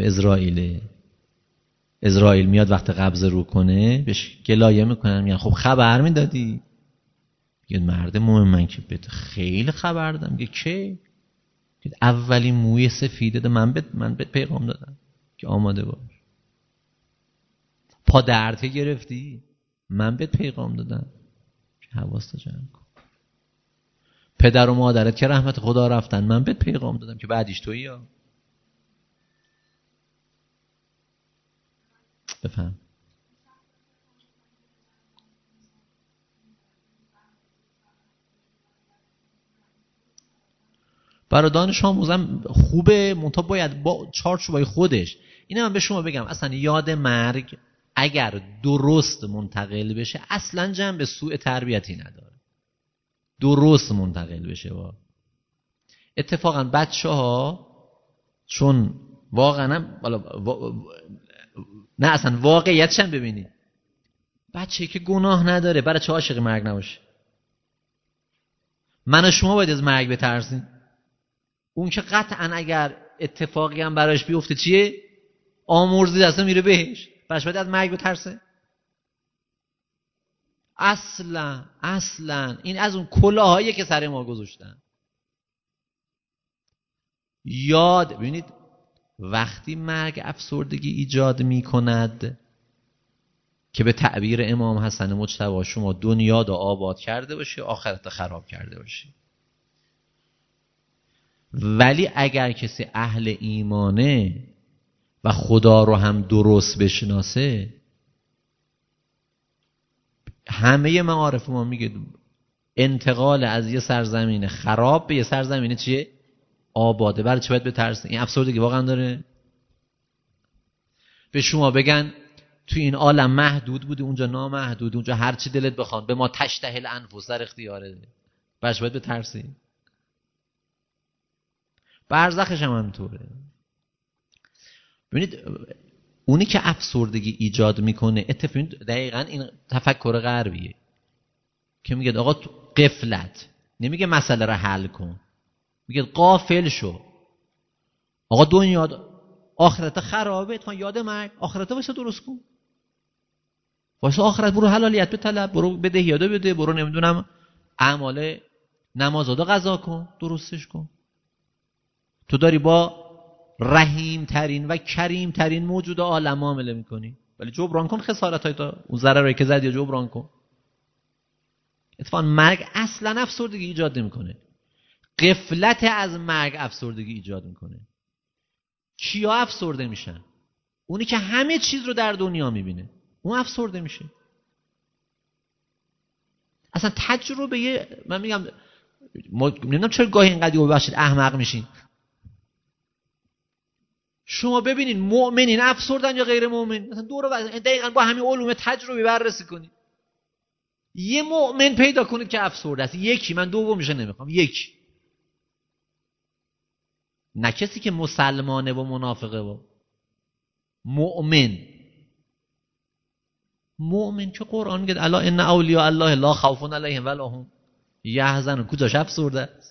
اسرائیل میاد وقت قبض رو کنه بهش گلایه میکنن، میگن خب خبر میدادی؟ میگه مرد مومن من که بهت خیلی خبر دادم. میگه که اولین موی سفیده من بهت پیغام دادم که آماده باش. پا درد گرفتی من بهت پیغام دادم که حواست جمع کن. پدر و مادرت که رحمت خدا رفتن من بهت پیغام دادم که بعدیش تویی. ها بفهم. برای دانش آموزم خوبه، منتها باید با چارچوبای خودش. اینه من به شما بگم اصلا یاد مرگ اگر درست منتقل بشه اصلا جنبه سوء تربیتی نداره. درست منتقل بشه اتفاقا بچه ها چون واقعا نه اصلا واقعیتش هم ببینید، بچه که گناه نداره برای چه عاشق مرگ نباشه؟ من و شما باید از مرگ بترسیم. اون که قطعا اگر اتفاقی هم براش بیفته چیه؟ آمرزی دسته میره بهش، برش باید از مرگ بترسه؟ اصلا این از اون کلاهایی که سر ما گذاشتن. یاد ببینید وقتی مرگ افسردگی ایجاد می کند که به تعبیر امام حسن مجتبی شما دنیا رو آباد کرده باشه آخرت خراب کرده باشه. ولی اگر کسی اهل ایمانه و خدا رو هم درست بشناسه، همه معارف ما میگه انتقال از یه سرزمین خراب به یه سرزمین چیه؟ آباده. برای چه باید بترسه؟ این افسردگی واقعا داره؟ به شما بگن تو این عالم محدود بودی اونجا نامحدود، اونجا هر چی دلت بخواد، به ما تشتهل انفس در اختیاره، برش باید بترسی؟ برزخش هم همینطوره. ببینید اونی که افسردگی ایجاد میکنه اتفاقا دقیقاً این تفکر غربیه که میگه آقا تو غفلت، نمیگه مسئله رو حل کن، میگه غافل شو. آقا دنیا آخرت خرابه، تو یاد مرگ آخرت واسه درست کن، واسه آخرت برو حلالیت بطلب، برو بدهیادا بده، برو نمیدونم اعمال نمازادا قضا کن، درستش کن. تو داری با رحیم ترین و کریم ترین موجود عالم معامله میکنی، ولی جبران کن خسارت های تا اون ضرری که زدی جبران کن. اتفاقا مرگ اصلا افسردگی ایجاد نمیکنه، غفلت از مرگ افسردگی ایجاد میکنه. کیا افسرده میشن؟ اونی که همه چیز رو در دنیا میبینه اون افسرده میشه. اصلا تجربه من میگم نمیدونم چرا گاهی اینقدر ببخشید احمق میشین. شما ببینین مؤمنین افسردن یا غیر مؤمن، مثلا دقیقاً با همین علوم تجربی بررسی کنید. یه مؤمن پیدا کنید که افسرده است، یکی، من دومیشه نمیخوام، یکی. نه کسی که مسلمانه و منافقه و مؤمن که قرآن میگه الا ان اولیاء الله لا خوف علیهم ولا هم یحزنون. کجاش افسرده است؟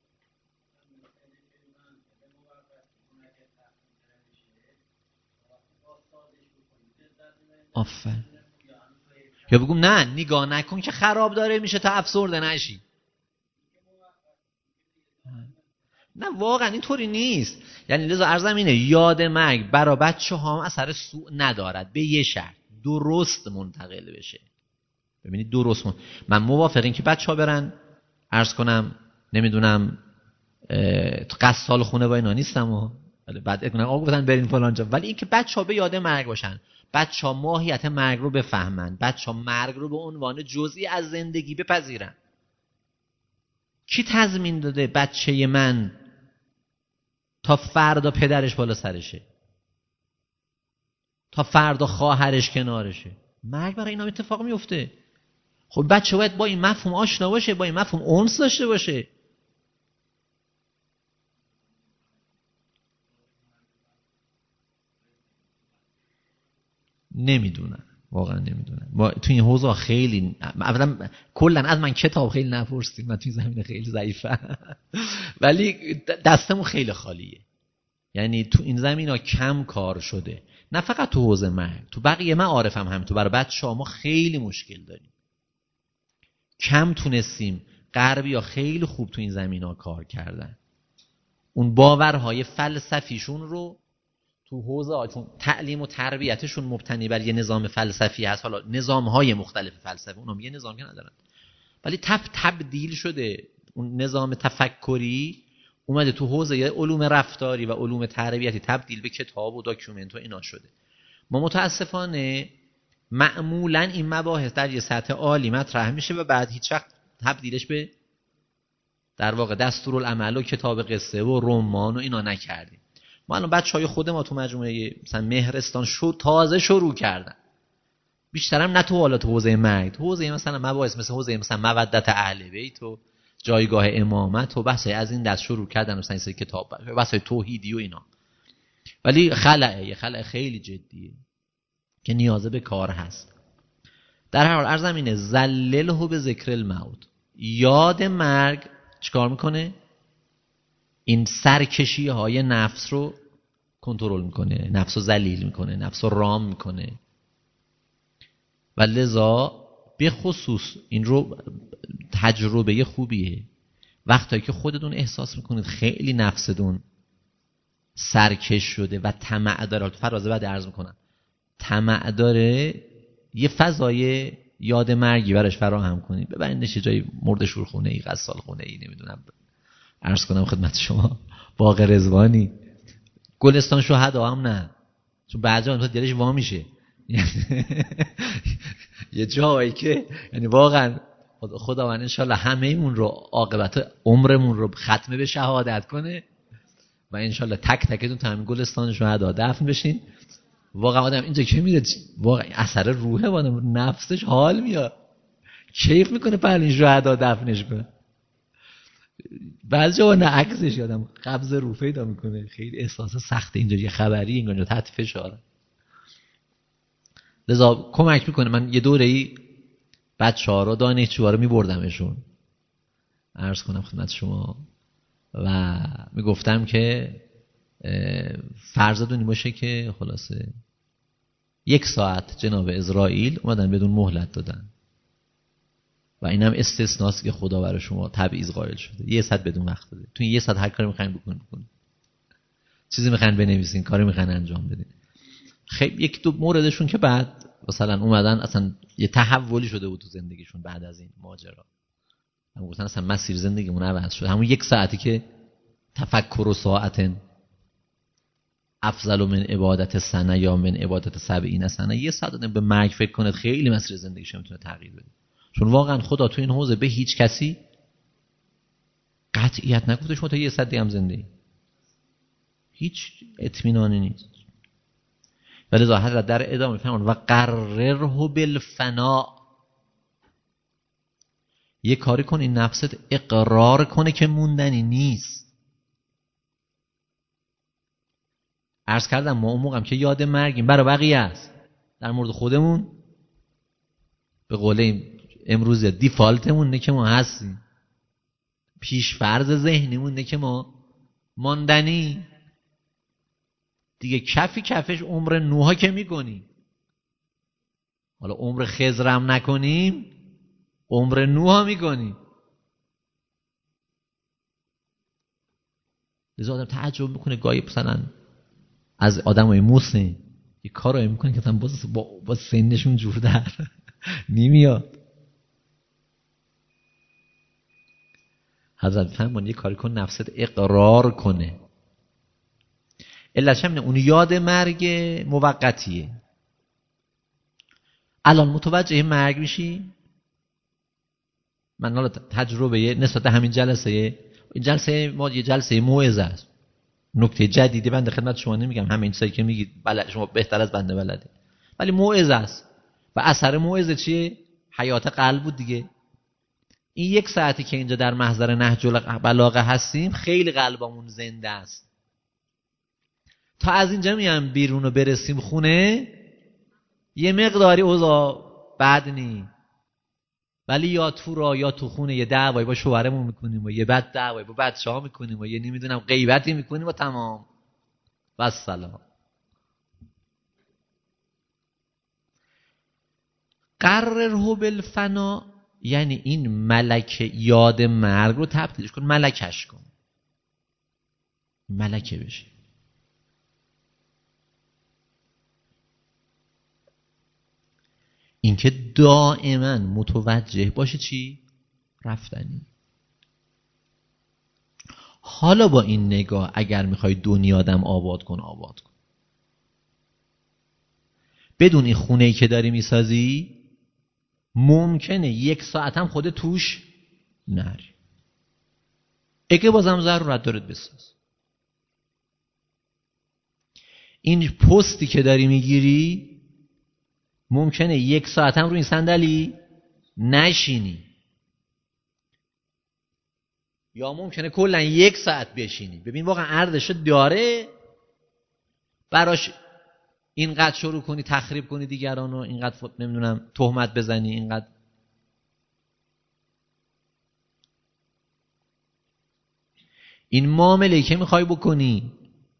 آفرین. یا بگم نه نگاه نکن که خراب داره میشه تا افسرده نشی. نه واقعا اینطوری نیست. یعنی لذا عرضم اینه یاد مرگ برای بچه ها هم اثر سوء ندارد به یه شرط، درست منتقل بشه. ببینید درست من موافقم که بچه ها برن عرض کنم نمیدونم قصال خونه با اینا نیستم و بعد اکنم آقا گفتن برین فلان جا، ولی اینکه بچه‌ها به یاد مرگ باشن، بچه‌ها ماهیت مرگ رو بفهمن، بچه‌ها مرگ رو به عنوان جزئی از زندگی بپذیرن. کی تضمین داده بچه من تا فردا پدرش بالا سرشه، تا فردا خواهرش کنارشه؟ مرگ برای اینا اتفاق میفته. خب بچه باید با این مفهوم آشنا باشه، با این مفهوم انس داشته باشه. نمیدونم واقعا نمیدونم. ما تو این حوزه خیلی اولا کلا از من کتاب خیلی نپرسید، من تو زمینه خیلی ضعیفم ولی دستمون خیلی خالیه. یعنی تو این زمینا کم کار شده، نه فقط تو حوزه مرگ، تو بقیه معارفم هم. تو برای بچه‌ها ما خیلی مشکل داریم، کم تونستیم. غربی‌ها خیلی خوب تو این زمینا کار کردن، اون باورهای فلسفیشون رو تو حوزه، چون تعلیم و تربیتشون مبتنی بر یه نظام فلسفی هست. حالا نظام‌های مختلف فلسفی، اونم یه نظام که ندارن، ولی تبدیل شده اون نظام تفکری اومده تو حوزه علوم رفتاری و علوم تربیتی، تبدیل به کتاب و داکیومنت و اینا شده. ما متاسفانه معمولا این مباحث در یه سطح عالی مطرح میشه و بعد هیچ وقت تبدیلش به در واقع دستورالعمل و کتاب قصه و رمان و اینا نکردیم. ما الان بچهای خود ما تو مجموعه مثلا مهرستان تازه شروع کردن، بیشترم نه تو حالت حوزه مرگ، تو حوزه مثلا مباحث مثل حوزه مثلا مودت اهل بیت و جایگاه امامت و بحث از این دست شروع کردن، مثلا این سری کتاب بحث توحیدی و اینا. ولی یه خلأ خیلی جدیه که نیازه به کار هست. در هر حال ارزم اینه زلله به ذکر الموت، یاد مرگ چیکار میکنه؟ این سرکشی های نفس رو کنترل میکنه، نفس رو ذلیل میکنه، نفس رو رام میکنه. و لذا به خصوص این رو تجربه خوبیه وقتایی که خودتون احساس میکنید خیلی نفستون سرکش شده و طمع داره. فرازه بعد عرض میکنم طمع داره، یه فضای یاد مرگی براش فراهم کنید. ببرینش یه جای مرد شورخونه ای، غسال خونه ای، نمیدونم، عرض کنم خدمت شما باغ رضوانی، گلستان شهدا هم نه، چون بعضی وقتا دلش وا میشه یه جایی که یعنی واقعا خداوند انشالله همه‌مون رو عاقبت عمرمون رو ختمه به شهادت کنه و انشالله تک تکتون تو همین گلستان شهدا دفن بشین. واقعا آدم اینجا که میره واقعا اثر روحه، آدم نفسش حال میاد، کیف میکنه پرین شهدا دفنش کنه. بعضی جا نه عکسش یادم قبض رو پیدا میکنه، خیلی احساس سخته اینجا یه خبری اینجا تحت فشاره. لذا کمک میکنه. من یه دوره‌ای بچه‌ها رو دانشجوها رو میبردمشون، عرض کنم خدمت شما، و میگفتم که فرضتون این باشه که خلاصه 1 ساعت جناب اسرائیل اومدن بدون مهلت دادن و اینم استثناست که خدا برای شما تبعیض قائل شده. 1 ساعت بدون وقت داده، تو این 1 ساعت هر کاری میخواین بکن، چیزی میخواین بنویسین، کاری میخواین انجام بدین. خیلی 1-2 موردشون که بعد مثلا اومدن اصلا یه تحولی شده بود تو زندگیشون بعد از این ماجرا، هم گفتن اصلا مسیر زندگیمون عوض شد. همون 1 ساعتی که تفکر و ساعتن افضل من عبادت سنه یا من عبادت 70 سنه، 1 ساعت به مرگ فکر کنید خیلی مسیر زندگیش میتونه تغییر بده. چون واقعا خدا تو این حوزه به هیچ کسی قطعیت نگفته شما تا 1 ساعت دیگه هم زنده، هیچ اطمینانی نیست. ولی حضرت در ادامه میفرمان و قرره بالفنا، یه کاری کن این نفست اقرار کنه که موندنی نیست. عرض کردم ما اون موقعم که یاد مرگیم برای بقیه است، در مورد خودمون به قول امروز دیفالتمون نه که ما هستیم، پیش فرض ذهنیمون نه که ما ماندنی دیگه. کفش عمر نوحا که میکنیم، حالا عمر خضرم نکنیم عمر نوحا میکنیم. لذا آدم تعجب میکنه گاهی مثلا از آدمای مسن یه کارایی میکنه که مثلا با سنشون جور در نمیاد. حضرت فرمان یه کاری کن نفست اقرار کنه. علتش همینه، اون یاد مرگ موقتیه. الان متوجه مرگ میشی. من حالا تجربه نسبت همین جلسه، این جلسه ما یه جلسه موعظه است، نکته جدیدی بنده خدمت شما نمیگم، همین چیزایی که میگید بلد شما بهتر از بنده بلده، ولی موعظه است و اثر موعظه چیه؟ حیات قلب بود دیگه. این 1 ساعتی که اینجا در محضر نهج البلاغه هستیم خیلی قلبمون زنده است. تا از اینجا میام بیرون و برسیم خونه یه مقداری اوضاع بد نی، ولی یا تو را یا تو خونه یه دعوایی با شوهرمون میکنیم و یه بد دعوایی با بچه‌ها میکنیم و یه نمیدونم غیبتی میکنیم و تمام و سلام. قرره بالفنا یعنی این ملک یاد مرگ رو تبدیلش کن، ملکش کن، ملکه بشه. اینکه دائما متوجه باشه چی؟ رفتنی. حالا با این نگاه اگر میخوای دنیادم آباد کن، آباد کن. بدون این خونه‌ای که داری میسازی ممکنه 1 ساعت هم خود توش نری. اگه بازم ضرورت دارد بساز. این پستی که داری میگیری ممکنه 1 ساعت هم روی این صندلی نشینی، یا ممکنه کلا 1 ساعت بشینی. ببین واقعا ارزش داره براش اینقدر شروع کنی تخریب کنی دیگران رو، اینقدر نمیدونم تهمت بزنی، اینقدر. این معامله‌ای که میخوای بکنی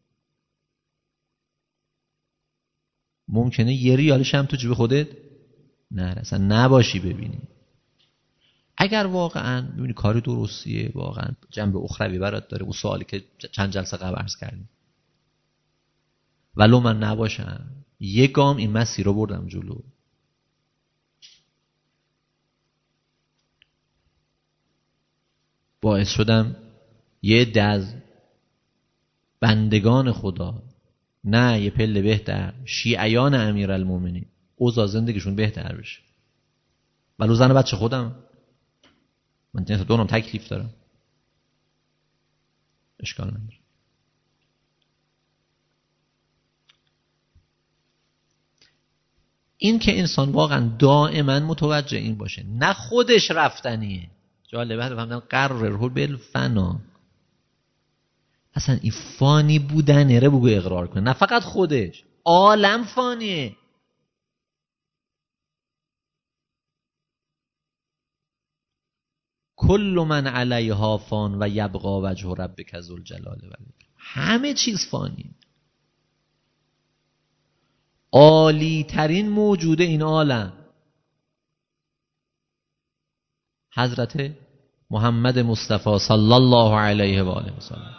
ممکنه 1 ریالش هم تو جیب خودت نره، اصلا نباشی ببینی. اگر واقعا ببینی کاری درستیه، واقعا جنبه اخروی برات داره، اون سوالی که چند جلسه قبل عرض کردیم، ولو من نباشم 1 گام این مسیر رو بردم جلو. باعث شدم یه عده از بندگان خدا، نه یه پله بهتر، شیعیان امیرالمومنین، اوضاع زندگیشون بهتر بشه. ولو زن و بچه خودم، من دونم تکلیف دارم، اشکال نداره. این که انسان واقعا دائما متوجه این باشه، نه خودش رفتنیه. جالبه فهمیدم قرره بالفنا، اصلا این فانی بودنه رو بگو اقرار کنه، نه فقط خودش، عالم فانیه. کل من علیها فان و یبقا وجه ربک ذوالجلال والاکرام. همه چیز فانیه. عالی ترین موجود این عالم حضرت محمد مصطفی صلی الله علیه و آله و سلم.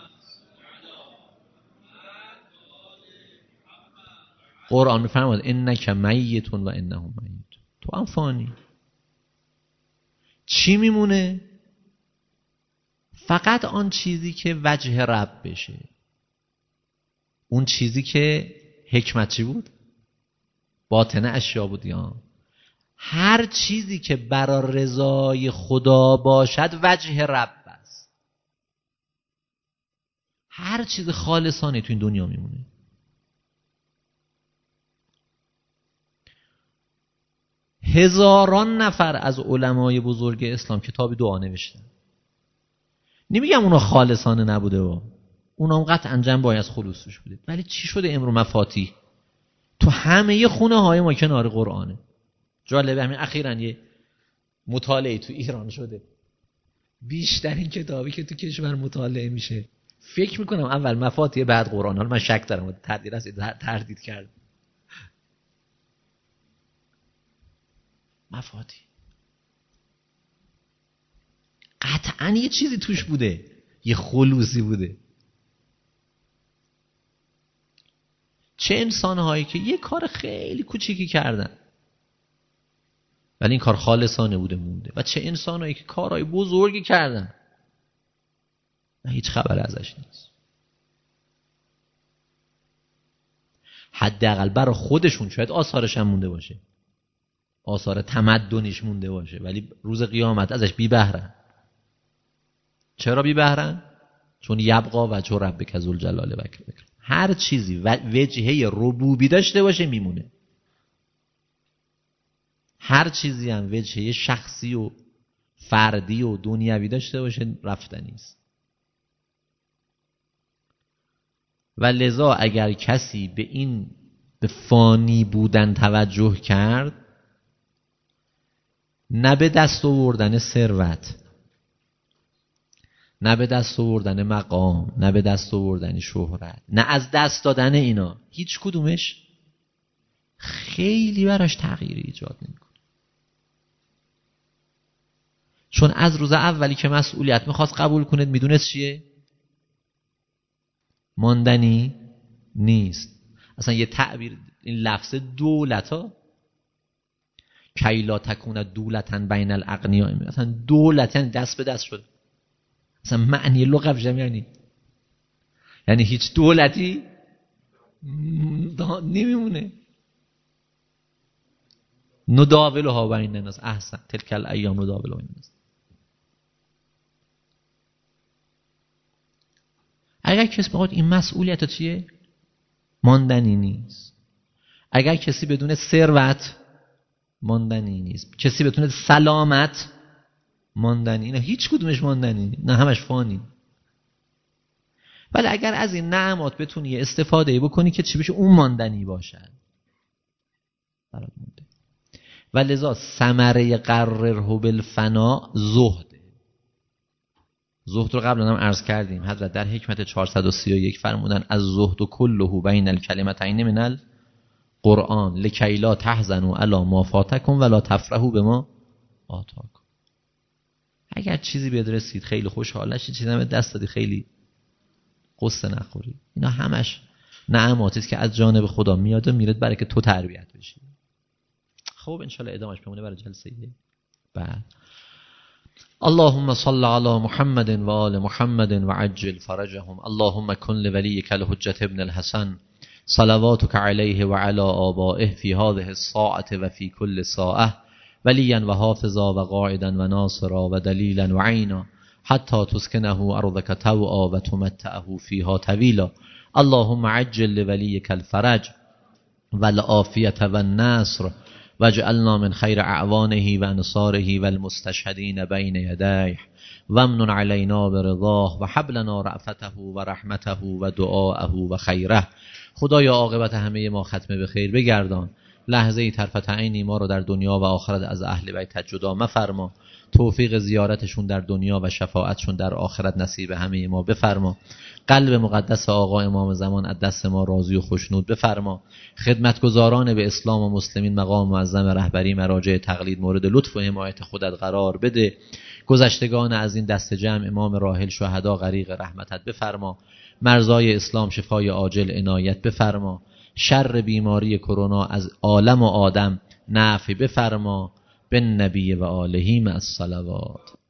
قرآن میفرماید انک میت و انهم میت. تو هم فانی. چی میمونه؟ فقط آن چیزی که وجه رب بشه، اون چیزی که حکمت چی بود؟ باطن اشیا بود. یا هر چیزی که برای رضای خدا باشد وجه رب است. هر چیز خالصانه تو این دنیا میمونه. هزاران نفر از علمای بزرگ اسلام کتاب دعا نوشتن. نمیگم اونا خالصانه نبوده و اونا هم قطعا جنبه‌ای از خلوصش بوده، ولی چی شده امرو مفاتیح تو همه خونه های ما کنار قرآنه. جالبه همین اخیراً یه مطالعه تو ایران شده، بیشترین کتابی که تو کشور مطالعه میشه فکر میکنم اول مفاتیح بعد قرآن. حالا من شک دارم، تردید کرد. مفاتیح قطعاً یه چیزی توش بوده، یه خلوصی بوده. چه انسان‌هایی که یه کار خیلی کوچیکی کردن ولی این کار خالصانه بوده مونده، و چه انسان‌هایی که کارهای بزرگی کردن و هیچ خبر ازش نیست. حداقل برای خودشون شاید آثارش هم مونده باشه، آثار تمدنیش مونده باشه، ولی روز قیامت ازش بی بهرن. چرا بی بهرن؟ چون یبقا وجه ربک ذوالجلال و اکرام. هر چیزی وجهه ربوبی داشته باشه میمونه، هر چیزی هم وجهه شخصی و فردی و دنیوی داشته باشه رفتنی است. و لذا اگر کسی به این به فانی بودن توجه کرد، نه به دست آوردن ثروت، نه به دست آوردن مقام، نه به دست آوردن شهرت، نه از دست دادن اینا، هیچ کدومش خیلی براش تغییری ایجاد نمیکنه. چون از روز اولی که مسئولیت میخواست قبول کنه میدونست چیه؟ ماندنی نیست. اصلا یه تعبیر این لفظ دولتا کیلا تکون دولتن بین الاغنیاء، اصلا دولت یعنی دست به دست شد. اصلا معنی لغویش یعنی هیچ دولتی نمیمونه. نداولها بین الناس، احسن، تلک الایام نداولها بین الناس. اگر کسی بخواد این مسئولیت چیه؟ ماندنی نیست. اگر کسی بدون ثروت ماندنی نیست، کسی بدون سلامت ماندنی، نه هیچ کدومش ماندنی، نه همش فانی. ولی اگر از این نعمات بتونی استفاده بکنی که چی بشه؟ اون ماندنی باشد برات مونده. و لذا ثمره قرره بالفنا زهده. زهد رو قبلا هم عرض کردیم، حضرت در حکمت 431 فرمودن از زهد و کله بین الکلمتین من القرآن لکی لا تحزنوا علی ما فاتکم ولا تفرحوا بما آتاکم. اگر چیزی بهت رسید خیلی خوشحال نشی، چیزی هم دست دادی خیلی قصه نخوری. اینا همش نعماتی است که از جانب خدا میاد و میره برای که تو تربیت بشی. خب ان شاء الله ادامهش بمونه برای جلسه بعد. اللهم صل على محمد و آل محمد و عجل فرجهم. اللهم كن لوليك الحجة ابن الحسن صلواتك عليه وعلى آبائه في هذه الساعة وفي كل ساعة وليا وحافظا وقاعدا وناصرا ودليلا وعينا حتى تسكنه أرضك طوعا وتمتعه فيها طويلا. اللهم عجل لوليك الفرج والعافية والنصر واجعلنا من خير أعوانه وأنصاره والمستشهدين بين يديه وامنن علينا برضاه وهب لنا رأفته ورحمته ودعاءه وخيره. خدایا عاقبت همه ما ختمه به خیر بگردان. لحظه طرفت عینی ما رو در دنیا و آخرت از اهل بیت جدا مفرما. توفیق زیارتشون در دنیا و شفاعتشون در آخرت نصیب همه ما بفرما. قلب مقدس آقا امام زمان از دست ما راضی و خوشنود بفرما. خدمتگزاران به اسلام و مسلمین مقام معظم رهبری مراجع تقلید مورد لطف و حمایت خودت قرار بده. گذشتگان از این دست جمع امام راحل شهدا غریق رحمتت بفرما. مرزای اسلام شفای عاجل عنایت بفرما. شر بیماری کرونا از عالم و آدم نفی بفرما. بالنبی و آله مع الصلوات.